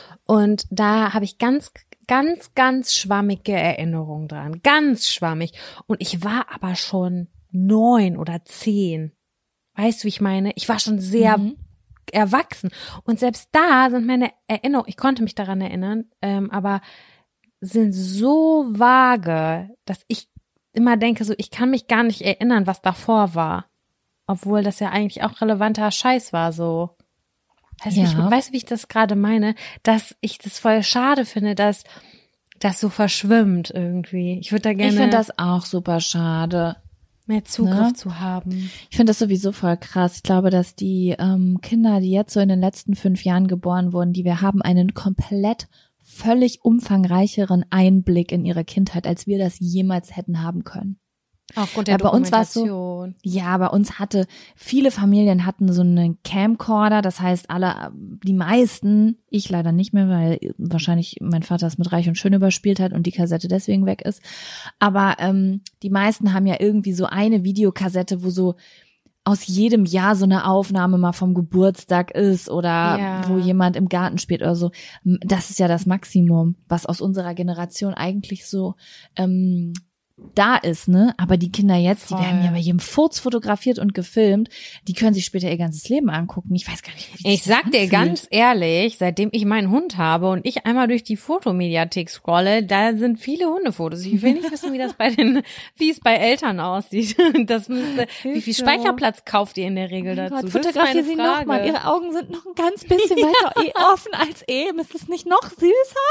Und da habe ich ganz, ganz, ganz schwammige Erinnerungen dran. Ganz schwammig. Und ich war aber schon neun oder zehn. Weißt du, wie ich meine? Ich war schon sehr mhm. erwachsen. Und selbst da sind meine Erinnerungen, ich konnte mich daran erinnern, ähm, aber sind so vage, dass ich immer denke, so ich kann mich gar nicht erinnern, was davor war. Obwohl das ja eigentlich auch relevanter Scheiß war, so. Weißt du, ja. wie, weißt, wie ich das gerade meine? Dass ich das voll schade finde, dass das so verschwimmt irgendwie. Ich würde da gerne Ich finde das auch super schade. mehr Zugriff Ne? zu haben. Ich finde das sowieso voll krass. Ich glaube, dass die ähm, Kinder, die jetzt so in den letzten fünf Jahren geboren wurden, die wir haben, einen komplett völlig umfangreicheren Einblick in ihre Kindheit, als wir das jemals hätten haben können. Aufgrund der Aber bei uns war es so, Dokumentation. ja, bei uns hatte, viele Familien hatten so einen Camcorder, das heißt alle, die meisten, ich leider nicht mehr, weil wahrscheinlich mein Vater es mit Reich und Schön überspielt hat und die Kassette deswegen weg ist, aber ähm, die meisten haben ja irgendwie so eine Videokassette, wo so aus jedem Jahr so eine Aufnahme mal vom Geburtstag ist oder Ja. wo jemand im Garten spielt oder so. Das ist ja das Maximum, was aus unserer Generation eigentlich so ähm, da ist, ne? Aber die Kinder jetzt, Voll. die werden ja bei jedem Furz fotografiert und gefilmt, die können sich später ihr ganzes Leben angucken. Ich weiß gar nicht, wie Ich sich das sag dir anfühlt. ganz ehrlich, seitdem ich meinen Hund habe und ich einmal durch die Fotomediathek scrolle, da sind viele Hundefotos. Ich will nicht wissen, wie das bei den, wie es bei Eltern aussieht. Das müsste, wie viel so. Speicherplatz kauft ihr in der Regel dazu? Gott, Das ist fotografier meine sie Frage. nochmal. Ihre Augen sind noch ein ganz bisschen weiter eh offen als eben. Ist es nicht noch süßer?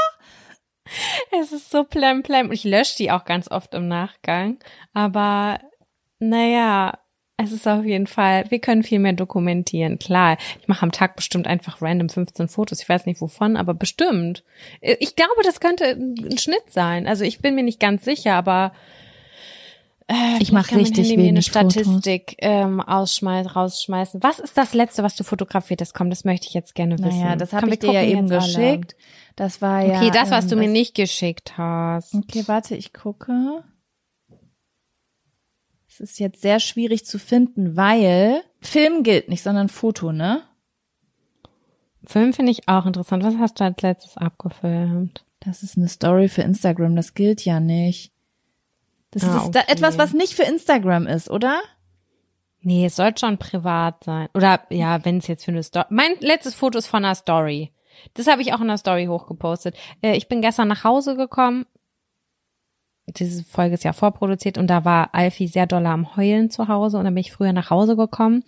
Es ist so plem plem. Und ich lösche die auch ganz oft im Nachgang. Aber naja, es ist auf jeden Fall, wir können viel mehr dokumentieren. Klar, ich mache am Tag bestimmt einfach random fünfzehn Fotos. Ich weiß nicht wovon, aber bestimmt. Ich glaube, das könnte ein Schnitt sein. Also ich bin mir nicht ganz sicher, aber äh, Ich mache kann mein richtig Handy mir eine wenig Statistik ähm, ausschmeiß, rausschmeißen. Was ist das Letzte, was du fotografiert hast? Komm, das möchte ich jetzt gerne wissen. Naja, das Komm, habe wir ich dir ja gucken eben jetzt alle. geschickt. Das war ja. Okay, das, was ähm, du mir das- nicht geschickt hast. Okay, warte, ich gucke. Es ist jetzt sehr schwierig zu finden, weil Film gilt nicht, sondern Foto, ne? Film finde ich auch interessant. Was hast du als letztes abgefilmt? Das ist eine Story für Instagram, das gilt ja nicht. Das Ah, ist da okay. etwas, was nicht für Instagram ist, oder? Nee, es sollte schon privat sein. Oder ja, wenn es jetzt für eine Story. Mein letztes Foto ist von einer Story. Das habe ich auch in der Story hochgepostet. Äh, ich bin gestern nach Hause gekommen. Diese Folge ist ja vorproduziert und da war Alfie sehr doll am Heulen zu Hause und dann bin ich früher nach Hause gekommen.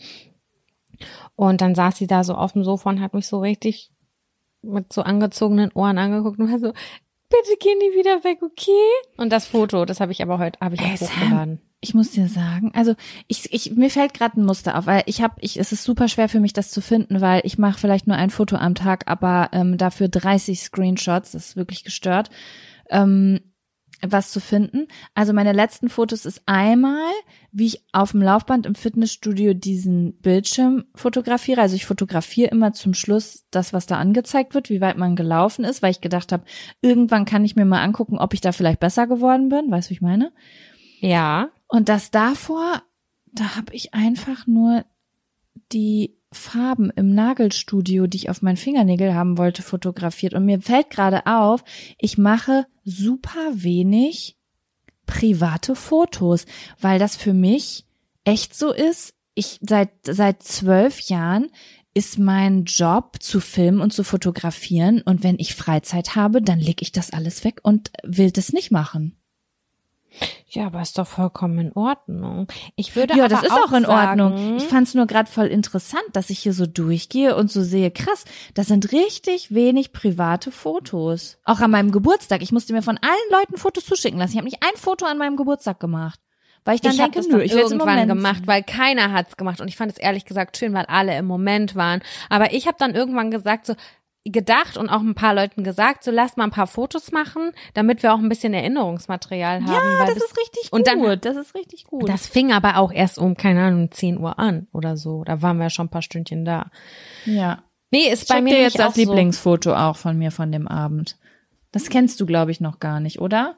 Und dann saß sie da so auf dem Sofa und hat mich so richtig mit so angezogenen Ohren angeguckt und war so, bitte geh nie wieder weg, okay? Und das Foto, das habe ich aber heute, habe ich Ey, auch Sam, hochgeladen. Ich muss dir sagen, also ich, ich mir fällt gerade ein Muster auf, weil ich habe, ich, es ist super schwer für mich, das zu finden, weil ich mache vielleicht nur ein Foto am Tag, aber ähm, dafür dreißig Screenshots, das ist wirklich gestört, ähm, was zu finden. Also meine letzten Fotos ist einmal, wie ich auf dem Laufband im Fitnessstudio diesen Bildschirm fotografiere. Also ich fotografiere immer zum Schluss das, was da angezeigt wird, wie weit man gelaufen ist, weil ich gedacht habe, irgendwann kann ich mir mal angucken, ob ich da vielleicht besser geworden bin. Weißt du, wie ich meine? Ja. Und das davor, da habe ich einfach nur die Farben im Nagelstudio, die ich auf meinen Fingernägel haben wollte, fotografiert. Und mir fällt gerade auf, ich mache super wenig private Fotos, weil das für mich echt so ist. Ich seit seit zwölf Jahren ist mein Job zu filmen und zu fotografieren. Und wenn ich Freizeit habe, dann lege ich das alles weg und will das nicht machen. Ja, aber ist doch vollkommen in Ordnung. Ich würde Ja, aber das ist auch auch in sagen, Ordnung. Ich fand es nur gerade voll interessant, dass ich hier so durchgehe und so sehe, krass, das sind richtig wenig private Fotos. Auch an meinem Geburtstag. Ich musste mir von allen Leuten Fotos zuschicken lassen. Ich habe nicht ein Foto an meinem Geburtstag gemacht. Weil ich dann ich habe denke, das nö, dann ich will es im irgendwann Moment gemacht, weil keiner hat's gemacht und ich fand es ehrlich gesagt schön, weil alle im Moment waren. Aber ich habe dann irgendwann gesagt, so gedacht und auch ein paar Leuten gesagt, so lasst mal ein paar Fotos machen, damit wir auch ein bisschen Erinnerungsmaterial haben. Ja, weil das ist richtig gut. und dann, das ist richtig gut. das fing aber auch erst um, keine Ahnung, zehn Uhr an oder so. Da waren wir ja schon ein paar Stündchen da. ja. Nee, ist Ich bei schick mir dir nämlich jetzt das auch so. Lieblingsfoto auch von mir von dem Abend. Das kennst du, glaube ich, noch gar nicht, oder?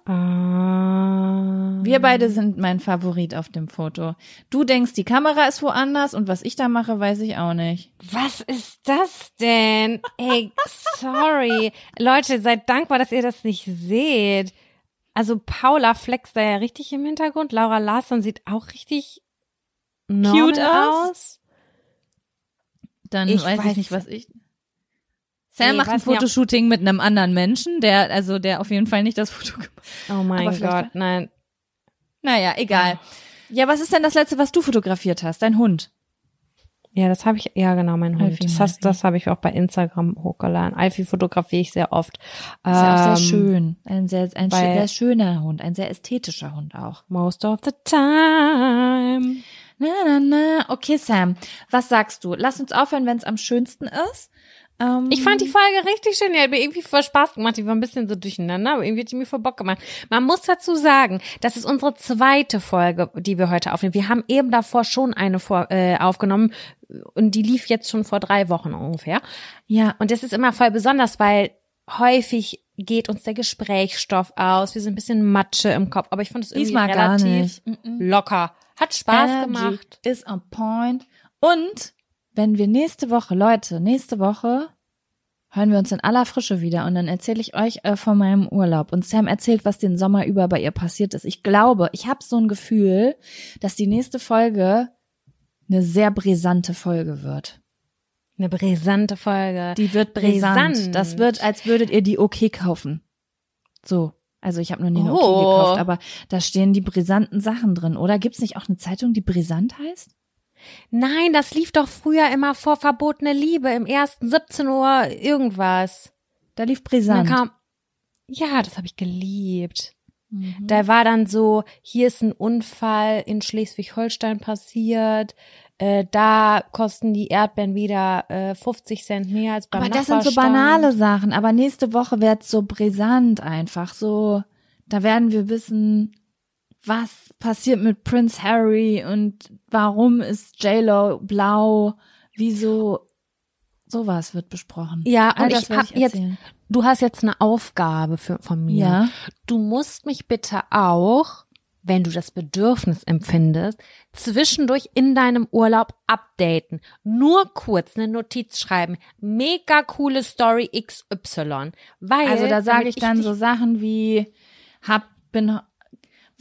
Ah. Wir beide sind mein Favorit auf dem Foto. Du denkst, die Kamera ist woanders und was ich da mache, weiß ich auch nicht. Was ist das denn? Ey, sorry. Leute, seid dankbar, dass ihr das nicht seht. Also Paula flext da ja richtig im Hintergrund. Laura Larsson sieht auch richtig normal Cute aus. aus. Dann Ich weiß, weiß- ich nicht, was ich... Sam Nee, macht ein weiß nicht, ob- Fotoshooting mit einem anderen Menschen, der also der auf jeden Fall nicht das Foto gemacht hat. Oh mein Aber vielleicht- Gott, nein. Naja, egal. Ja, was ist denn das letzte, was du fotografiert hast? Dein Hund? Ja, das habe ich, ja genau, mein Hund. Alfie, Das, hast, Alfie. das habe ich auch bei Instagram hochgeladen. Alfie fotografiere ich sehr oft. Ist ja auch sehr Ähm, schön. Ein sehr, ein schö- weil- sehr schöner Hund, ein sehr ästhetischer Hund auch. Most of the time. Na, na, na. Okay, Sam, was sagst du? Lass uns aufhören, wenn es am schönsten ist. Ähm, Ich fand die Folge richtig schön. Die hat mir irgendwie voll Spaß gemacht. Die war ein bisschen so durcheinander, aber irgendwie hat die mir voll Bock gemacht. Man muss dazu sagen, das ist unsere zweite Folge, die wir heute aufnehmen. Wir haben eben davor schon eine vor, äh, aufgenommen und die lief jetzt schon vor drei Wochen ungefähr. Ja, Und das ist immer voll besonders, weil häufig geht uns der Gesprächsstoff aus. Wir sind ein bisschen Matsche im Kopf, aber ich fand es irgendwie diesmal gar relativ nicht. Mm-mm. locker. Hat Spaß Energy gemacht. Ist on point. Und wenn wir nächste Woche, Leute, nächste Woche hören wir uns in aller Frische wieder und dann erzähle ich euch äh, von meinem Urlaub. Und Sam erzählt, was den Sommer über bei ihr passiert ist. Ich glaube, ich habe so ein Gefühl, dass die nächste Folge eine sehr brisante Folge wird. Eine brisante Folge. Die wird brisant. Brisant. Das wird, als würdet ihr die OK kaufen. So. Also ich habe noch nie eine OK Oh. gekauft, aber da stehen die brisanten Sachen drin. Oder gibt's nicht auch eine Zeitung, die brisant heißt? Nein, das lief doch früher immer vor Verbotene Liebe im ersten siebzehn Uhr irgendwas. Da lief Und brisant. dann kam, ja, das habe ich geliebt. Mhm. Da war dann so, hier ist ein Unfall in Schleswig-Holstein passiert, äh, da kosten die Erdbeeren wieder äh, fünfzig Cent mehr als beim Aber das sind so Nachbarstand. banale Sachen. Aber nächste Woche wird's so brisant einfach. So, da werden wir wissen, was passiert mit Prince Harry und warum ist J-Lo blau, wieso, sowas wird besprochen. Ja, All und das ich werde hab ich jetzt, erzählen. du hast jetzt eine Aufgabe für, von mir. Ja. Du musst mich bitte auch, wenn du das Bedürfnis empfindest, zwischendurch in deinem Urlaub updaten. Nur kurz eine Notiz schreiben. Mega coole Story X Y. Weil, Also da sage damit ich dann dich- so Sachen wie, hab, bin,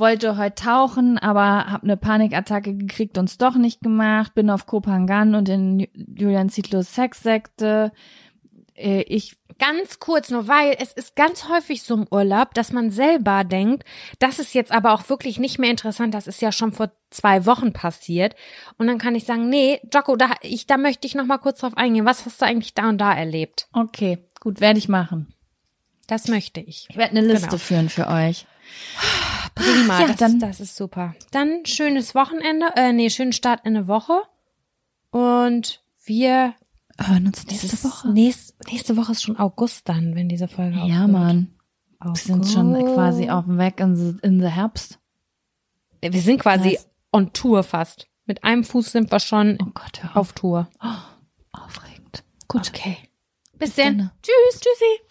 wollte heute tauchen, aber habe eine Panikattacke gekriegt und es doch nicht gemacht, bin auf Koh Phangan und in Julian Zietlows Sexsekte. Äh, ich Ganz kurz nur, weil es ist ganz häufig so im Urlaub, dass man selber denkt, das ist jetzt aber auch wirklich nicht mehr interessant, das ist ja schon vor zwei Wochen passiert. Und dann kann ich sagen, nee, Jocko, da, ich, da möchte ich noch mal kurz drauf eingehen. Was hast du eigentlich da und da erlebt? Okay, gut, werde ich machen. Das möchte ich. Ich werde eine Liste Genau. führen für euch. Prima, Ja, das, dann- das ist super. Dann schönes Wochenende, äh, nee, schönen Start in eine Woche. Und wir Hören uns es nächste ist Woche. Nächst, nächste Woche ist schon August dann, wenn diese Folge Ja, aufkommt. Mann. Wir August. sind schon quasi auf dem Weg in the, in the Herbst. Wir sind quasi Nice. on Tour fast. Mit einem Fuß sind wir schon Oh Gott, hör auf. auf Tour. Aufregend. Gut. Okay. Bis Bis dann. dann. Tschüss. Tschüssi.